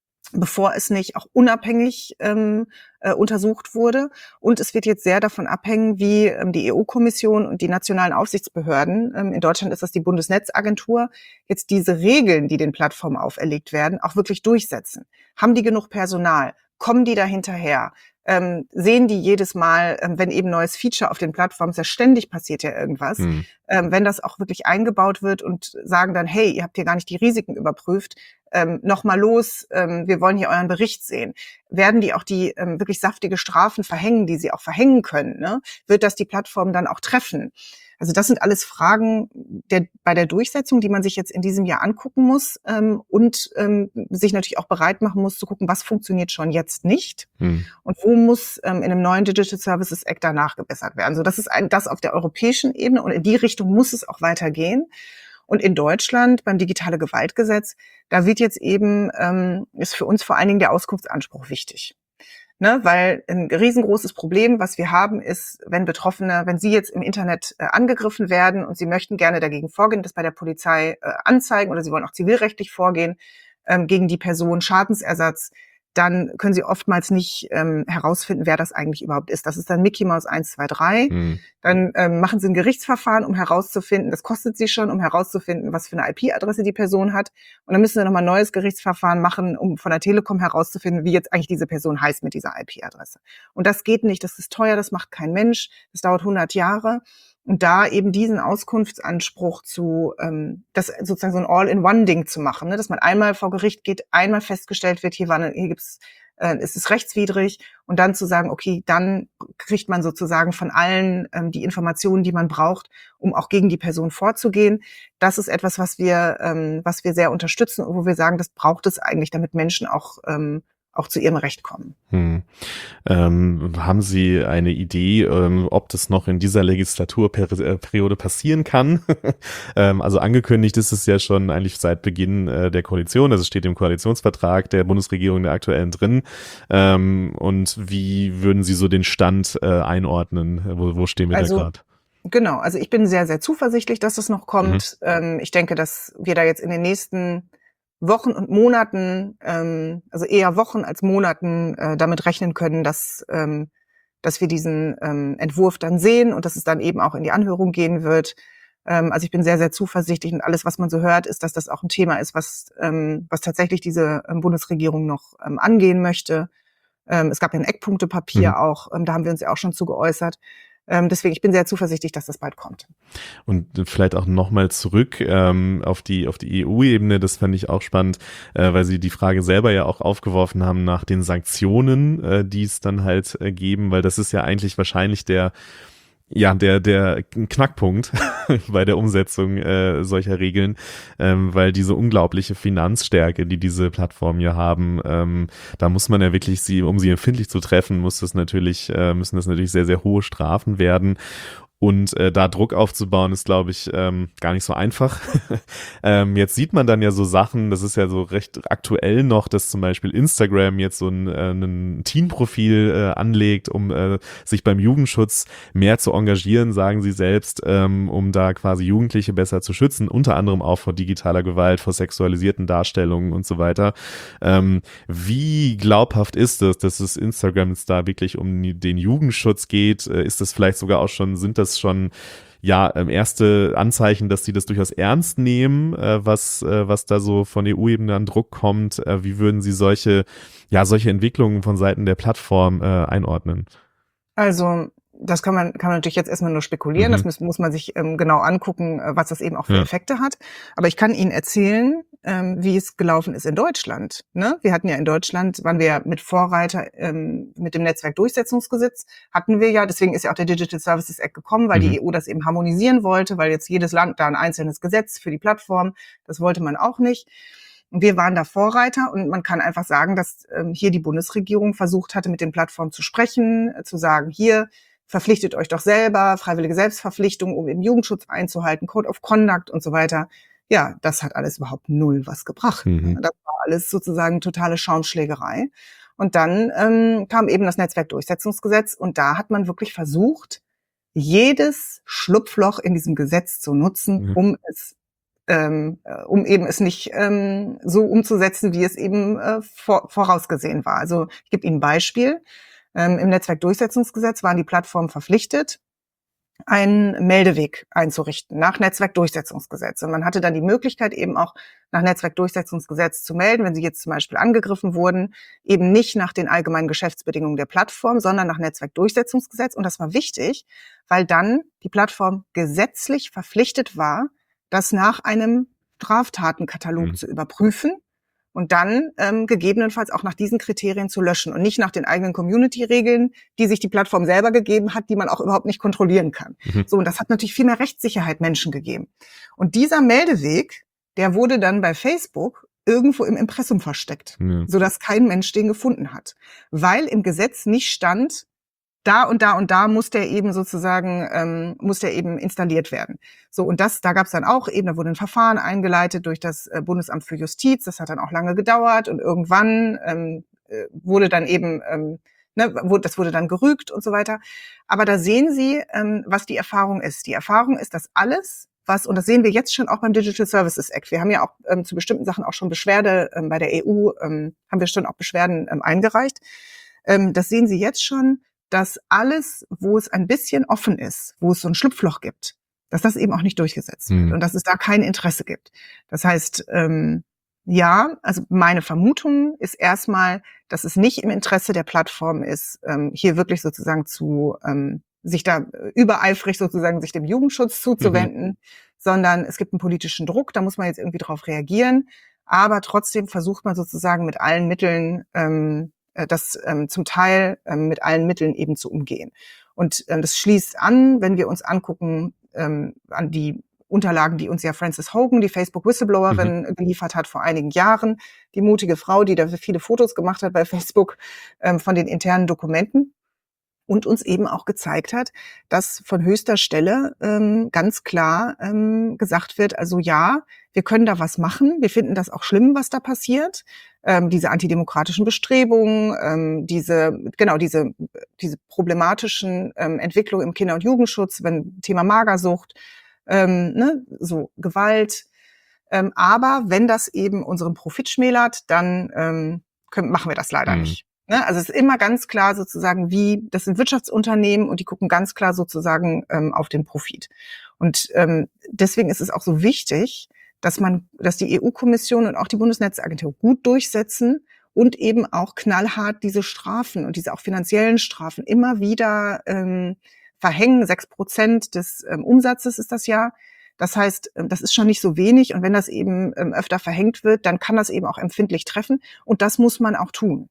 bevor es nicht auch unabhängig ähm, äh, untersucht wurde. Und es wird jetzt sehr davon abhängen, wie ähm, die E U-Kommission und die nationalen Aufsichtsbehörden, ähm, in Deutschland ist das die Bundesnetzagentur, jetzt diese Regeln, die den Plattformen auferlegt werden, auch wirklich durchsetzen. Haben die genug Personal? Kommen die da hinterher? Ähm, sehen die jedes Mal, ähm, wenn eben neues Feature auf den Plattformen ist, ja ständig passiert ja irgendwas, Mhm. ähm, wenn das auch wirklich eingebaut wird und sagen dann, hey, ihr habt hier gar nicht die Risiken überprüft, ähm, noch mal los, ähm, wir wollen hier euren Bericht sehen. Werden die auch die ähm, wirklich saftige Strafen verhängen, die sie auch verhängen können? Ne? Wird das die Plattform dann auch treffen? Also das sind alles Fragen der, bei der Durchsetzung, die man sich jetzt in diesem Jahr angucken muss ähm, und ähm, sich natürlich auch bereit machen muss, zu gucken, was funktioniert schon jetzt nicht Mhm. und wo muss ähm, in einem neuen Digital Services Act danach gebessert werden. Also das ist ein, das auf der europäischen Ebene und in die Richtung muss es auch weitergehen. Und in Deutschland beim Digitale Gewaltgesetz, da wird jetzt eben, ähm, ist für uns vor allen Dingen der Auskunftsanspruch wichtig. Ne, weil ein riesengroßes Problem, was wir haben, ist, wenn Betroffene, wenn sie jetzt im Internet äh, angegriffen werden und sie möchten gerne dagegen vorgehen, das bei der Polizei äh, anzeigen oder sie wollen auch zivilrechtlich vorgehen ähm, gegen die Person, Schadensersatz, dann können sie oftmals nicht ähm, herausfinden, wer das eigentlich überhaupt ist. Das ist dann Mickey Mouse eins, zwei, drei. Mhm. Dann ähm, machen sie ein Gerichtsverfahren, um herauszufinden, das kostet sie schon, um herauszufinden, was für eine I P-Adresse die Person hat. Und dann müssen sie nochmal ein neues Gerichtsverfahren machen, um von der Telekom herauszufinden, wie jetzt eigentlich diese Person heißt mit dieser I P-Adresse. Und das geht nicht, das ist teuer, das macht kein Mensch, das dauert hundert Jahre. Und da eben diesen Auskunftsanspruch zu, ähm, das sozusagen so ein All-in-One-Ding zu machen, ne? Dass man einmal vor Gericht geht, einmal festgestellt wird, hier, war eine, hier gibt's, äh, ist es rechtswidrig und dann zu sagen, okay, dann kriegt man sozusagen von allen ähm, die Informationen, die man braucht, um auch gegen die Person vorzugehen. Das ist etwas, was wir, ähm, was wir sehr unterstützen und wo wir sagen, das braucht es eigentlich, damit Menschen auch ähm, auch zu ihrem Recht kommen. Hm. Ähm, haben Sie eine Idee, ähm, ob das noch in dieser Legislaturperiode passieren kann? ähm, also angekündigt ist es ja schon eigentlich seit Beginn äh, der Koalition, also es steht im Koalitionsvertrag der Bundesregierung der aktuellen drin. Ähm, und wie würden Sie so den Stand äh, einordnen? Wo, wo stehen wir Also, da gerade? Genau, also ich bin sehr, sehr zuversichtlich, dass es noch kommt. Mhm. Ähm, ich denke, dass wir da jetzt in den nächsten Wochen und Monaten, ähm, also eher Wochen als Monaten, äh, damit rechnen können, dass, ähm, dass wir diesen ähm, Entwurf dann sehen und dass es dann eben auch in die Anhörung gehen wird. Ähm, also ich bin sehr, sehr zuversichtlich und alles, was man so hört, ist, dass das auch ein Thema ist, was, ähm, was tatsächlich diese ähm, Bundesregierung noch ähm, angehen möchte. Ähm, es gab ja ein Eckpunktepapier mhm. auch, ähm, da haben wir uns ja auch schon zu geäußert. Ähm, deswegen, ich bin sehr zuversichtlich, dass das bald kommt. Und vielleicht auch nochmal zurück ähm, auf die auf die E U-Ebene, das fand ich auch spannend, äh, weil Sie die Frage selber ja auch aufgeworfen haben nach den Sanktionen, äh, die es dann halt äh, geben, weil das ist ja eigentlich wahrscheinlich der Ja, der der Knackpunkt bei der Umsetzung äh, solcher Regeln, ähm, weil diese unglaubliche Finanzstärke, die diese Plattformen ja haben, ähm, da muss man ja wirklich sie, um sie empfindlich zu treffen, muss das natürlich, äh, müssen das natürlich sehr, sehr hohe Strafen werden. Und äh, da Druck aufzubauen, ist, glaube ich, ähm, gar nicht so einfach. ähm, jetzt sieht man dann ja so Sachen, das ist ja so recht aktuell noch, dass zum Beispiel Instagram jetzt so ein, äh, ein Teen-Profil äh, anlegt, um äh, sich beim Jugendschutz mehr zu engagieren, sagen sie selbst, ähm, um da quasi Jugendliche besser zu schützen, unter anderem auch vor digitaler Gewalt, vor sexualisierten Darstellungen und so weiter. Ähm, wie glaubhaft ist es, dass es Instagram jetzt da wirklich um den Jugendschutz geht? Äh, ist das vielleicht sogar auch schon, sind das schon ja erste Anzeichen, dass sie das durchaus ernst nehmen, äh, was äh, was da so von E U-Ebene an Druck kommt? Äh, wie würden Sie solche ja solche Entwicklungen von Seiten der Plattform äh, einordnen? Also das kann man kann man natürlich jetzt erstmal nur spekulieren. Mhm. Das muss, muss man sich ähm, genau angucken, äh, was das eben auch für Ja. Effekte hat. Aber ich kann Ihnen erzählen, ähm, wie es gelaufen ist in Deutschland. Ne? Wir hatten ja in Deutschland, waren wir ja mit Vorreiter ähm, mit dem Netzwerkdurchsetzungsgesetz, hatten wir ja, deswegen ist ja auch der Digital Services Act gekommen, weil Mhm. die E U das eben harmonisieren wollte, weil jetzt jedes Land da ein einzelnes Gesetz für die Plattform, das wollte man auch nicht. Und wir waren da Vorreiter und man kann einfach sagen, dass ähm, hier die Bundesregierung versucht hatte, mit den Plattformen zu sprechen, äh, zu sagen, hier, verpflichtet euch doch selber, freiwillige Selbstverpflichtung, um eben Jugendschutz einzuhalten, Code of Conduct und so weiter. Ja, das hat alles überhaupt null was gebracht. Mhm. Das war alles sozusagen totale Schaumschlägerei. Und dann ähm, kam eben das Netzwerkdurchsetzungsgesetz und da hat man wirklich versucht, jedes Schlupfloch in diesem Gesetz zu nutzen, Mhm. um es ähm, äh, um eben es nicht ähm, so umzusetzen, wie es eben äh, vor, vorausgesehen war. Also ich gebe Ihnen ein Beispiel. Ähm, Im Netzwerkdurchsetzungsgesetz waren die Plattformen verpflichtet, einen Meldeweg einzurichten nach Netzwerkdurchsetzungsgesetz. Und man hatte dann die Möglichkeit, eben auch nach Netzwerkdurchsetzungsgesetz zu melden, wenn Sie jetzt zum Beispiel angegriffen wurden, eben nicht nach den allgemeinen Geschäftsbedingungen der Plattform, sondern nach Netzwerkdurchsetzungsgesetz. Und das war wichtig, weil dann die Plattform gesetzlich verpflichtet war, das nach einem Straftatenkatalog Mhm. zu überprüfen und dann ähm, gegebenenfalls auch nach diesen Kriterien zu löschen und nicht nach den eigenen Community-Regeln, die sich die Plattform selber gegeben hat, die man auch überhaupt nicht kontrollieren kann. Mhm. So, und das hat natürlich viel mehr Rechtssicherheit Menschen gegeben. Und dieser Meldeweg, der wurde dann bei Facebook irgendwo im Impressum versteckt, Ja. sodass kein Mensch den gefunden hat, weil im Gesetz nicht stand, da und da und da muss der eben sozusagen, ähm, muss der eben installiert werden. So, und das, da gab es dann auch eben, da wurde ein Verfahren eingeleitet durch das äh, Bundesamt für Justiz. Das hat dann auch lange gedauert und irgendwann ähm, äh, wurde dann eben, ähm, ne, wurde, das wurde dann gerügt und so weiter. Aber da sehen Sie, ähm, was die Erfahrung ist. Die Erfahrung ist, dass alles, was, und das sehen wir jetzt schon auch beim Digital Services Act. Wir haben ja auch ähm, zu bestimmten Sachen auch schon Beschwerde ähm, bei der E U, ähm, haben wir schon auch Beschwerden ähm, eingereicht. Ähm, das sehen Sie jetzt schon, dass alles, wo es ein bisschen offen ist, wo es so ein Schlupfloch gibt, dass das eben auch nicht durchgesetzt wird Mhm. und dass es da kein Interesse gibt. Das heißt, ähm, ja, also meine Vermutung ist erstmal, dass es nicht im Interesse der Plattform ist, ähm, hier wirklich sozusagen zu, ähm, sich da übereifrig sozusagen sich dem Jugendschutz zuzuwenden, Mhm. sondern es gibt einen politischen Druck, da muss man jetzt irgendwie drauf reagieren. Aber trotzdem versucht man sozusagen mit allen Mitteln, ähm, das ähm, zum Teil ähm, mit allen Mitteln eben zu umgehen. Und ähm, das schließt an, wenn wir uns angucken, ähm, an die Unterlagen, die uns ja Frances Hogan, die Facebook-Whistleblowerin, Mhm. geliefert hat vor einigen Jahren. Die mutige Frau, die da viele Fotos gemacht hat bei Facebook ähm, von den internen Dokumenten. Und uns eben auch gezeigt hat, dass von höchster Stelle ähm, ganz klar ähm, gesagt wird, also ja, wir können da was machen. Wir finden das auch schlimm, was da passiert. Ähm, diese antidemokratischen Bestrebungen, ähm, diese, genau, diese, diese problematischen ähm, Entwicklungen im Kinder- und Jugendschutz, wenn Thema Magersucht, ähm, ne, so Gewalt. Ähm, aber wenn das eben unseren Profit schmälert, dann ähm, können, machen wir das leider Mhm. nicht. Ne? Also es ist immer ganz klar sozusagen, wie, das sind Wirtschaftsunternehmen und die gucken ganz klar sozusagen ähm, auf den Profit. Und ähm, deswegen ist es auch so wichtig, dass man, dass die E U-Kommission und auch die Bundesnetzagentur gut durchsetzen und eben auch knallhart diese Strafen und diese auch finanziellen Strafen immer wieder ähm, verhängen. Sechs Prozent des ähm, Umsatzes ist das ja. Das heißt, das ist schon nicht so wenig. Und wenn das eben ähm, öfter verhängt wird, dann kann das eben auch empfindlich treffen. Und das muss man auch tun.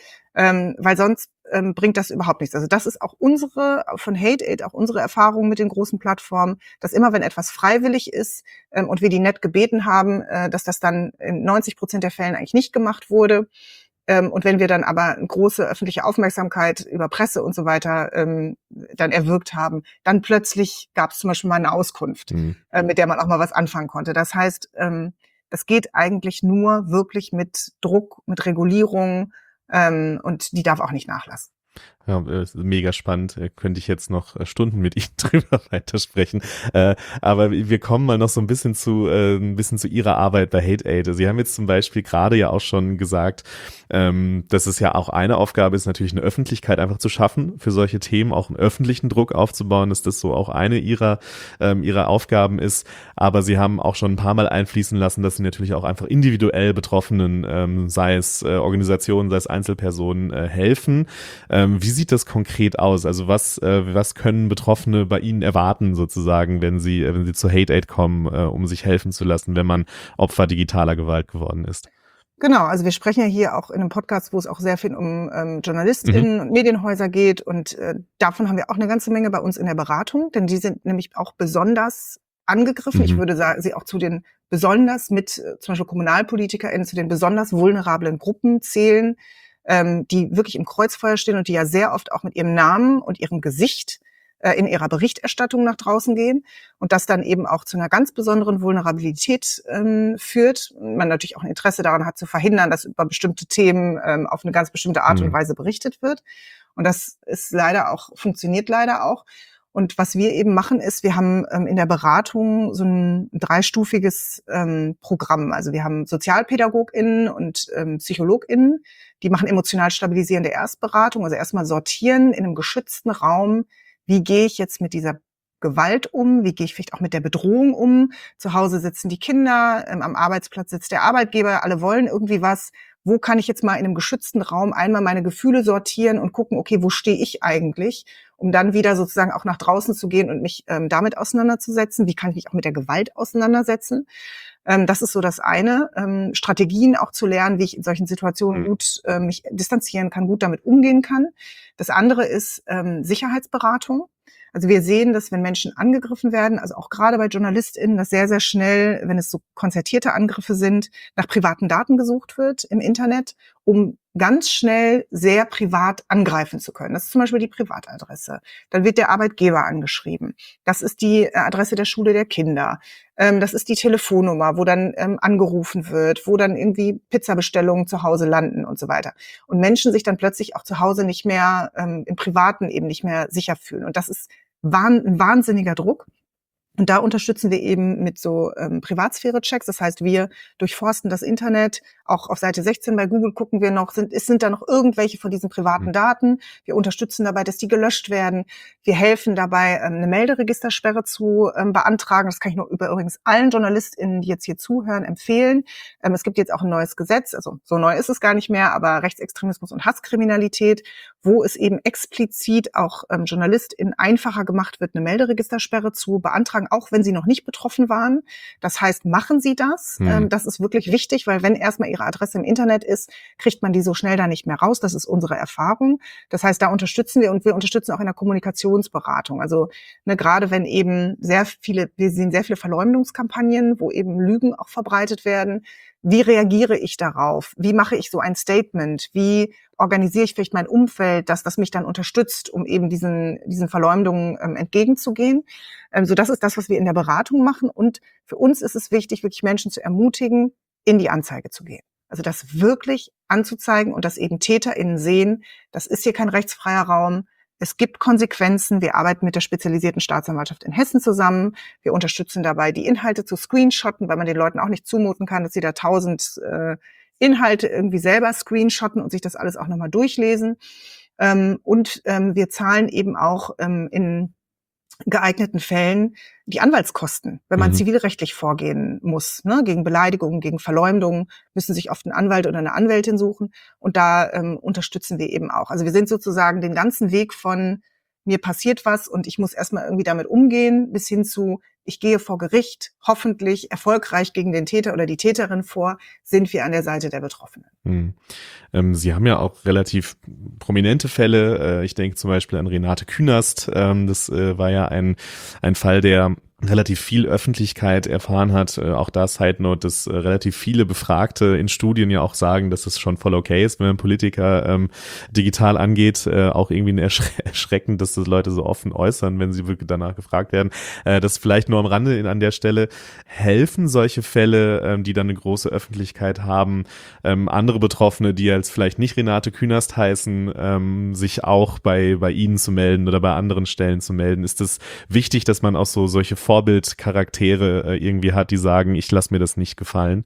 Ähm, weil sonst ähm, bringt das überhaupt nichts. Also das ist auch unsere, von Hate-Aid, auch unsere Erfahrung mit den großen Plattformen, dass immer, wenn etwas freiwillig ist ähm, und wir die nett gebeten haben, äh, dass das dann in neunzig Prozent der Fällen eigentlich nicht gemacht wurde. Ähm, und wenn wir dann aber eine große öffentliche Aufmerksamkeit über Presse und so weiter ähm, dann erwirkt haben, dann plötzlich gab es zum Beispiel mal eine Auskunft, mhm. äh, mit der man auch mal was anfangen konnte. Das heißt, ähm, das geht eigentlich nur wirklich mit Druck, mit Regulierung, ähm, und die darf auch nicht nachlassen. Ja, mega spannend. Könnte ich jetzt noch Stunden mit Ihnen drüber weitersprechen. Äh, aber wir kommen mal noch so ein bisschen zu, äh, ein bisschen zu Ihrer Arbeit bei Hate-Aid. Sie haben jetzt zum Beispiel gerade ja auch schon gesagt, ähm, dass es ja auch eine Aufgabe ist, natürlich eine Öffentlichkeit einfach zu schaffen für solche Themen, auch einen öffentlichen Druck aufzubauen, dass das so auch eine Ihrer, ähm, Ihrer Aufgaben ist. Aber Sie haben auch schon ein paar Mal einfließen lassen, dass Sie natürlich auch einfach individuell Betroffenen, ähm, sei es äh, Organisationen, sei es Einzelpersonen, äh, helfen. Ähm, wie sieht das konkret aus? Also was, äh, was können Betroffene bei Ihnen erwarten sozusagen, wenn sie, wenn sie zu Hate-Aid kommen, äh, um sich helfen zu lassen, wenn man Opfer digitaler Gewalt geworden ist? Genau, also wir sprechen ja hier auch in einem Podcast, wo es auch sehr viel um ähm, JournalistInnen mhm. und Medienhäuser geht und äh, davon haben wir auch eine ganze Menge bei uns in der Beratung, denn die sind nämlich auch besonders angegriffen. Mhm. Ich würde sagen, sie auch zu den besonders mit äh, zum Beispiel KommunalpolitikerInnen, zu den besonders vulnerablen Gruppen zählen, ähm, die wirklich im Kreuzfeuer stehen und die ja sehr oft auch mit ihrem Namen und ihrem Gesicht äh, in ihrer Berichterstattung nach draußen gehen und das dann eben auch zu einer ganz besonderen Vulnerabilität ähm, führt. Man natürlich auch ein Interesse daran hat, zu verhindern, dass über bestimmte Themen ähm, auf eine ganz bestimmte Art mhm. und Weise berichtet wird. Und das ist leider auch, funktioniert leider auch. Und was wir eben machen ist, wir haben ähm, in der Beratung so ein dreistufiges ähm, Programm. Also wir haben SozialpädagogInnen und ähm, PsychologInnen, die machen emotional stabilisierende Erstberatung, also erstmal sortieren in einem geschützten Raum, wie gehe ich jetzt mit dieser Gewalt um, wie gehe ich vielleicht auch mit der Bedrohung um. Zu Hause sitzen die Kinder, ähm, am Arbeitsplatz sitzt der Arbeitgeber, alle wollen irgendwie was. Wo kann ich jetzt mal in einem geschützten Raum einmal meine Gefühle sortieren und gucken, okay, wo stehe ich eigentlich, um dann wieder sozusagen auch nach draußen zu gehen und mich ähm, damit auseinanderzusetzen. Wie kann ich mich auch mit der Gewalt auseinandersetzen? Ähm, das ist so das eine. Ähm, Strategien auch zu lernen, wie ich in solchen Situationen mhm. gut äh, mich distanzieren kann, gut damit umgehen kann. Das andere ist ähm, Sicherheitsberatung. Also wir sehen, dass wenn Menschen angegriffen werden, also auch gerade bei JournalistInnen, dass sehr, sehr schnell, wenn es so konzertierte Angriffe sind, nach privaten Daten gesucht wird im Internet, um ganz schnell sehr privat angreifen zu können. Das ist zum Beispiel die Privatadresse. Dann wird der Arbeitgeber angeschrieben. Das ist die Adresse der Schule der Kinder. Ähm, das ist die Telefonnummer, wo dann ähm, angerufen wird, wo dann irgendwie Pizzabestellungen zu Hause landen und so weiter. Und Menschen sich dann plötzlich auch zu Hause nicht mehr, ähm, im Privaten eben nicht mehr sicher fühlen. Und das ist ein wahnsinniger Druck. Und da unterstützen wir eben mit so ähm, Privatsphäre-Checks. Das heißt, wir durchforsten das Internet. Auch auf Seite sechzehn bei Google gucken wir noch, sind, sind da noch irgendwelche von diesen privaten Daten. Wir unterstützen dabei, dass die gelöscht werden. Wir helfen dabei, ähm, eine Melderegistersperre zu ähm, beantragen. Das kann ich nur über übrigens allen JournalistInnen, die jetzt hier zuhören, empfehlen. Ähm, es gibt jetzt auch ein neues Gesetz, also so neu ist es gar nicht mehr, aber Rechtsextremismus und Hasskriminalität, wo es eben explizit auch ähm, JournalistInnen einfacher gemacht wird, eine Melderegistersperre zu beantragen, auch wenn sie noch nicht betroffen waren. Das heißt, machen Sie das. Mhm. Ähm, das ist wirklich wichtig, weil wenn erstmal Ihre Adresse im Internet ist, kriegt man die so schnell da nicht mehr raus. Das ist unsere Erfahrung. Das heißt, da unterstützen wir und wir unterstützen auch in der Kommunikationsberatung. Also ne, gerade wenn eben sehr viele, wir sehen sehr viele Verleumdungskampagnen, wo eben Lügen auch verbreitet werden. Wie reagiere ich darauf? Wie mache ich so ein Statement? Wie organisiere ich vielleicht mein Umfeld, dass das mich dann unterstützt, um eben diesen diesen Verleumdungen ähm, entgegenzugehen? Ähm, so das ist das, was wir in der Beratung machen. Und für uns ist es wichtig, wirklich Menschen zu ermutigen, in die Anzeige zu gehen. Also das wirklich anzuzeigen und dass eben TäterInnen sehen, das ist hier kein rechtsfreier Raum. Es gibt Konsequenzen. Wir arbeiten mit der spezialisierten Staatsanwaltschaft in Hessen zusammen. Wir unterstützen dabei, die Inhalte zu screenshotten, weil man den Leuten auch nicht zumuten kann, dass sie da tausend äh, Inhalte irgendwie selber screenshotten und sich das alles auch nochmal durchlesen. Ähm, und ähm, wir zahlen eben auch ähm, in geeigneten Fällen die Anwaltskosten, wenn man mhm. zivilrechtlich vorgehen muss, ne, gegen Beleidigungen, gegen Verleumdungen, müssen sich oft einen Anwalt oder eine Anwältin suchen und da ähm, unterstützen wir eben auch. Also wir sind sozusagen den ganzen Weg von mir passiert was und ich muss erstmal irgendwie damit umgehen, bis hin zu, ich gehe vor Gericht, hoffentlich erfolgreich gegen den Täter oder die Täterin vor, sind wir an der Seite der Betroffenen. Hm. Ähm, Sie haben ja auch relativ prominente Fälle. Äh, ich denke zum Beispiel an Renate Künast. Ähm, das äh, war ja ein, ein Fall, der relativ viel Öffentlichkeit erfahren hat. Äh, auch da Side Note, dass äh, relativ viele Befragte in Studien ja auch sagen, dass es schon voll okay ist, wenn man Politiker ähm, digital angeht. Äh, auch irgendwie erschre- erschreckend, dass das Leute so offen äußern, wenn sie wirklich danach gefragt werden. Äh, das vielleicht nur am Rande in, an der Stelle. Helfen solche Fälle, ähm, die dann eine große Öffentlichkeit haben, ähm, andere Betroffene, die jetzt vielleicht nicht Renate Künast heißen, ähm, sich auch bei, bei Ihnen zu melden oder bei anderen Stellen zu melden? Ist es wichtig, dass man auch so solche Vorbildcharaktere äh, irgendwie hat, die sagen, ich lasse mir das nicht gefallen?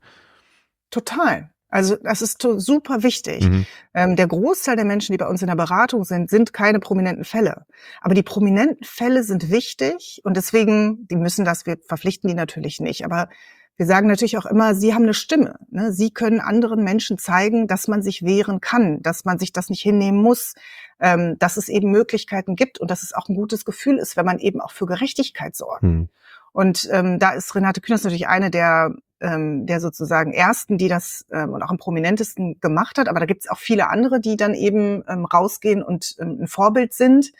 Total. Also das ist to- super wichtig. Mhm. Ähm, der Großteil der Menschen, die bei uns in der Beratung sind, sind keine prominenten Fälle. Aber die prominenten Fälle sind wichtig und deswegen, die müssen das, wir verpflichten die natürlich nicht. Aber wir sagen natürlich auch immer, sie haben eine Stimme. Ne? Sie können anderen Menschen zeigen, dass man sich wehren kann, dass man sich das nicht hinnehmen muss, ähm, dass es eben Möglichkeiten gibt und dass es auch ein gutes Gefühl ist, wenn man eben auch für Gerechtigkeit sorgt. Mhm. Und ähm, da ist Renate Künast natürlich eine der ähm, der sozusagen ersten, die das ähm, und auch am prominentesten gemacht hat. Aber da gibt es auch viele andere, die dann eben ähm, rausgehen und ähm, ein Vorbild sind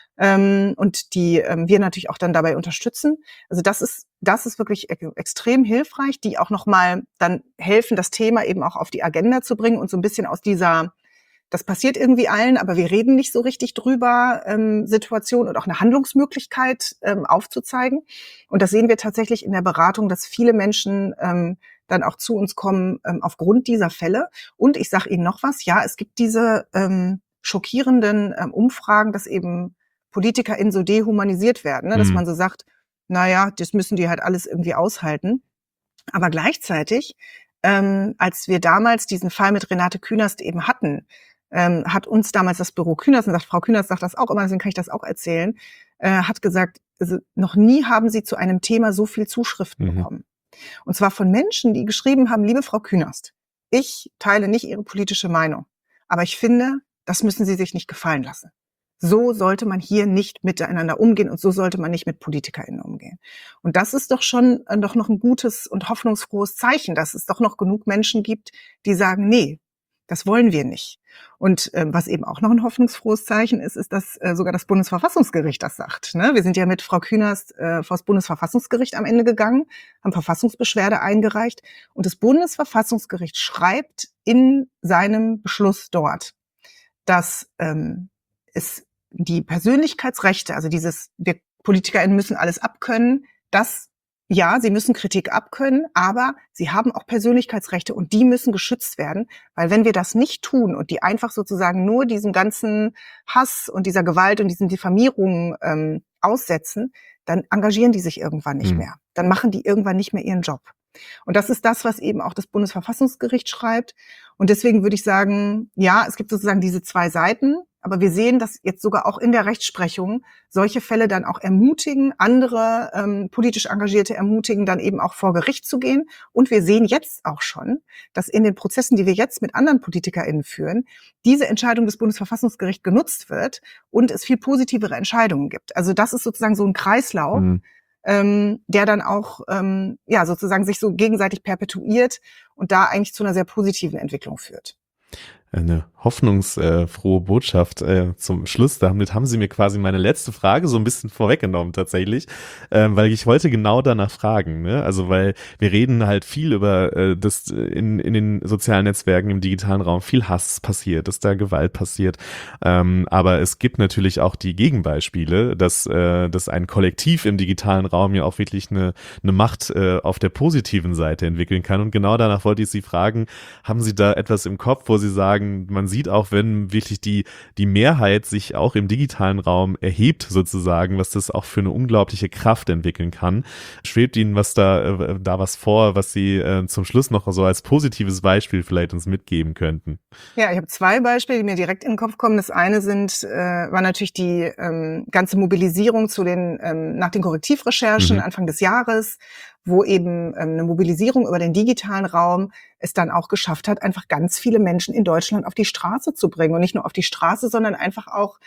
ähm, und die ähm, wir natürlich auch dann dabei unterstützen. Also das ist das ist wirklich e- extrem hilfreich, die auch nochmal dann helfen, das Thema eben auch auf die Agenda zu bringen und so ein bisschen aus dieser das passiert irgendwie allen, aber wir reden nicht so richtig drüber, ähm, Situation und auch eine Handlungsmöglichkeit ähm, aufzuzeigen. Und das sehen wir tatsächlich in der Beratung, dass viele Menschen ähm, dann auch zu uns kommen ähm, aufgrund dieser Fälle. Und ich sage Ihnen noch was, ja, es gibt diese ähm, schockierenden ähm, Umfragen, dass eben PolitikerInnen so dehumanisiert werden, ne? Dass Mhm. man so sagt, naja, das müssen die halt alles irgendwie aushalten. Aber gleichzeitig, ähm, als wir damals diesen Fall mit Renate Künast eben hatten, ähm, hat uns damals das Büro Künast, und sagt, Frau Künast sagt das auch immer, deswegen kann ich das auch erzählen, äh, hat gesagt, also noch nie haben sie zu einem Thema so viel Zuschriften Mhm. bekommen. Und zwar von Menschen, die geschrieben haben, liebe Frau Künast, ich teile nicht Ihre politische Meinung, aber ich finde, das müssen Sie sich nicht gefallen lassen. So sollte man hier nicht miteinander umgehen und so sollte man nicht mit PolitikerInnen umgehen. Und das ist doch schon äh, doch noch ein gutes und hoffnungsfrohes Zeichen, dass es doch noch genug Menschen gibt, die sagen, nee, das wollen wir nicht. Und ähm, was eben auch noch ein hoffnungsfrohes Zeichen ist, ist, dass äh, sogar das Bundesverfassungsgericht das sagt. Ne? Wir sind ja mit Frau Künast äh, vor das Bundesverfassungsgericht am Ende gegangen, haben Verfassungsbeschwerde eingereicht und das Bundesverfassungsgericht schreibt in seinem Beschluss dort, dass ähm, es die Persönlichkeitsrechte, also dieses, wir PolitikerInnen müssen alles abkönnen, das, ja, sie müssen Kritik abkönnen, aber sie haben auch Persönlichkeitsrechte und die müssen geschützt werden, weil wenn wir das nicht tun und die einfach sozusagen nur diesem ganzen Hass und dieser Gewalt und diesen Diffamierungen ähm, aussetzen, dann engagieren die sich irgendwann nicht Mhm. mehr. Dann machen die irgendwann nicht mehr ihren Job. Und das ist das, was eben auch das Bundesverfassungsgericht schreibt. Und deswegen würde ich sagen, ja, es gibt sozusagen diese zwei Seiten, aber wir sehen, dass jetzt sogar auch in der Rechtsprechung solche Fälle dann auch ermutigen, andere ähm, politisch Engagierte ermutigen, dann eben auch vor Gericht zu gehen. Und wir sehen jetzt auch schon, dass in den Prozessen, die wir jetzt mit anderen PolitikerInnen führen, diese Entscheidung des Bundesverfassungsgerichts genutzt wird und es viel positivere Entscheidungen gibt. Also das ist sozusagen so ein Kreislauf, Mhm. ähm, der dann auch ähm, ja sozusagen sich so gegenseitig perpetuiert und da eigentlich zu einer sehr positiven Entwicklung führt. Eine hoffnungsfrohe Botschaft äh, zum Schluss. Damit haben Sie mir quasi meine letzte Frage so ein bisschen vorweggenommen tatsächlich, ähm, weil ich wollte genau danach fragen. Ne? Also weil wir reden halt viel über äh, das in, in den sozialen Netzwerken, im digitalen Raum, viel Hass passiert, dass da Gewalt passiert. Ähm, aber es gibt natürlich auch die Gegenbeispiele, dass, äh, dass ein Kollektiv im digitalen Raum ja auch wirklich eine, eine Macht äh, auf der positiven Seite entwickeln kann. Und genau danach wollte ich Sie fragen, haben Sie da etwas im Kopf, wo Sie sagen, man sieht auch, wenn wirklich die, die Mehrheit sich auch im digitalen Raum erhebt sozusagen, was das auch für eine unglaubliche Kraft entwickeln kann. Schwebt Ihnen was da, äh, da was vor, was Sie äh, zum Schluss noch so als positives Beispiel vielleicht uns mitgeben könnten? Ja, ich habe zwei Beispiele, die mir direkt in den Kopf kommen. Das eine sind, äh, war natürlich die ähm, ganze Mobilisierung zu den, ähm, nach den Korrektivrecherchen Mhm. Anfang des Jahres, wo eben ähm, eine Mobilisierung über den digitalen Raum es dann auch geschafft hat, einfach ganz viele Menschen in Deutschland auf die Straße zu bringen. Und nicht nur auf die Straße, sondern einfach auch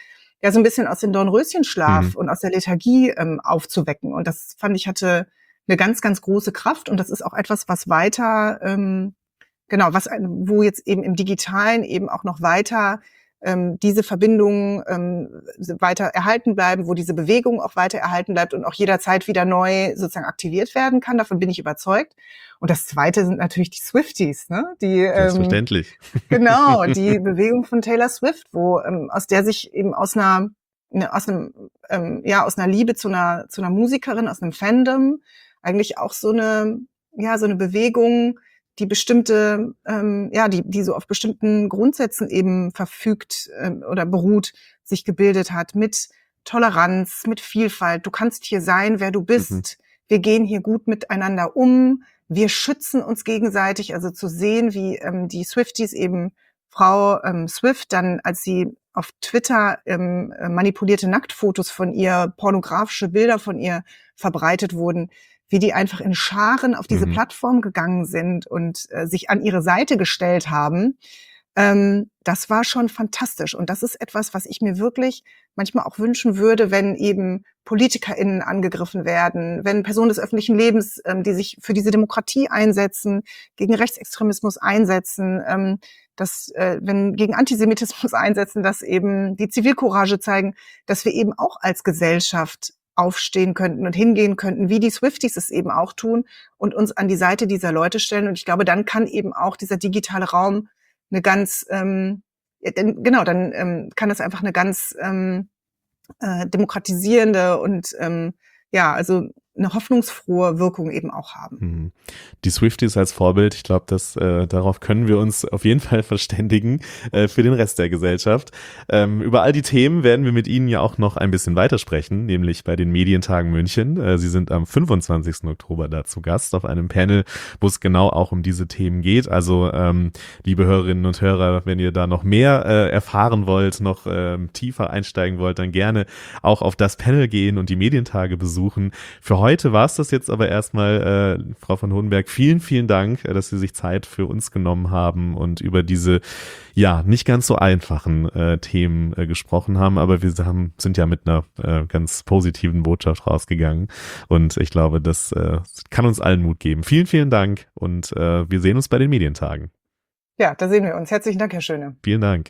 ja so ein bisschen aus dem Dornröschenschlaf Mhm. und aus der Lethargie ähm, aufzuwecken. Und das fand ich hatte eine ganz, ganz große Kraft. Und das ist auch etwas, was weiter, ähm, genau, was wo jetzt eben im Digitalen eben auch noch weiter ähm, diese Verbindungen ähm, weiter erhalten bleiben, wo diese Bewegung auch weiter erhalten bleibt und auch jederzeit wieder neu sozusagen aktiviert werden kann. Davon bin ich überzeugt. Und das Zweite sind natürlich die Swifties, ne? Die ähm, Selbstverständlich. genau die Bewegung von Taylor Swift, wo ähm, aus der sich eben aus einer ne, aus einem ähm, ja aus einer Liebe zu einer zu einer Musikerin, aus einem Fandom eigentlich auch so eine ja so eine Bewegung, die bestimmte, ähm, ja, die, die so auf bestimmten Grundsätzen eben verfügt ähm, oder beruht, sich gebildet hat mit Toleranz, mit Vielfalt. Du kannst hier sein, wer du bist. Mhm. Wir gehen hier gut miteinander um. Wir schützen uns gegenseitig. Also zu sehen, wie ähm, die Swifties eben Frau ähm, Swift dann, als sie auf Twitter ähm, manipulierte Nacktfotos von ihr, pornografische Bilder von ihr verbreitet wurden, wie die einfach in Scharen auf diese Mhm. Plattform gegangen sind und äh, sich an ihre Seite gestellt haben. Ähm, das war schon fantastisch. Und das ist etwas, was ich mir wirklich manchmal auch wünschen würde, wenn eben PolitikerInnen angegriffen werden, wenn Personen des öffentlichen Lebens, ähm, die sich für diese Demokratie einsetzen, gegen Rechtsextremismus einsetzen, ähm, dass, äh, wenn gegen Antisemitismus einsetzen, dass eben die Zivilcourage zeigen, dass wir eben auch als Gesellschaft aufstehen könnten und hingehen könnten, wie die Swifties es eben auch tun und uns an die Seite dieser Leute stellen. Und ich glaube, dann kann eben auch dieser digitale Raum eine ganz, ähm, ja, denn, genau, dann ähm, kann das einfach eine ganz ähm, äh, demokratisierende und ähm, ja, also eine hoffnungsfrohe Wirkung eben auch haben. Mhm. Die Swifties als Vorbild, ich glaube, dass äh, darauf können wir uns auf jeden Fall verständigen äh, für den Rest der Gesellschaft. Ähm, über all die Themen werden wir mit Ihnen ja auch noch ein bisschen weitersprechen, nämlich bei den Medientagen München. Äh, Sie sind am fünfundzwanzigsten Oktober da zu Gast auf einem Panel, wo es genau auch um diese Themen geht. Also ähm, liebe Hörerinnen und Hörer, wenn ihr da noch mehr äh, erfahren wollt, noch ähm, tiefer einsteigen wollt, dann gerne auch auf das Panel gehen und die Medientage besuchen. Für heute war es das jetzt aber erstmal, äh, Frau von Hodenberg, vielen, vielen Dank, äh, dass Sie sich Zeit für uns genommen haben und über diese, ja, nicht ganz so einfachen äh, Themen äh, gesprochen haben, aber wir haben, sind ja mit einer äh, ganz positiven Botschaft rausgegangen und ich glaube, das äh, kann uns allen Mut geben. Vielen, vielen Dank und äh, wir sehen uns bei den Medientagen. Ja, da sehen wir uns. Herzlichen Dank, Herr Schöne. Vielen Dank.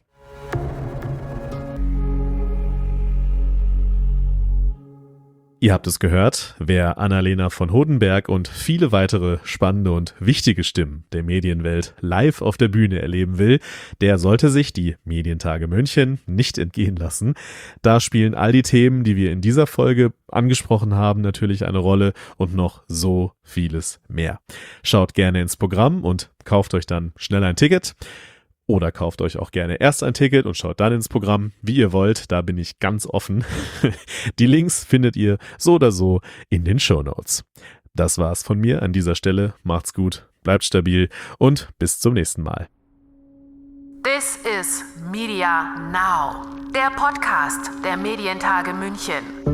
Ihr habt es gehört, wer Annalena von Hodenberg und viele weitere spannende und wichtige Stimmen der Medienwelt live auf der Bühne erleben will, der sollte sich die Medientage München nicht entgehen lassen. Da spielen all die Themen, die wir in dieser Folge angesprochen haben, natürlich eine Rolle und noch so vieles mehr. Schaut gerne ins Programm und kauft euch dann schnell ein Ticket. Oder kauft euch auch gerne erst ein Ticket und schaut dann ins Programm, wie ihr wollt. Da bin ich ganz offen. Die Links findet ihr so oder so in den Shownotes. Das war's von mir an dieser Stelle. Macht's gut, bleibt stabil und bis zum nächsten Mal. This is Media Now, der Podcast der Medientage München.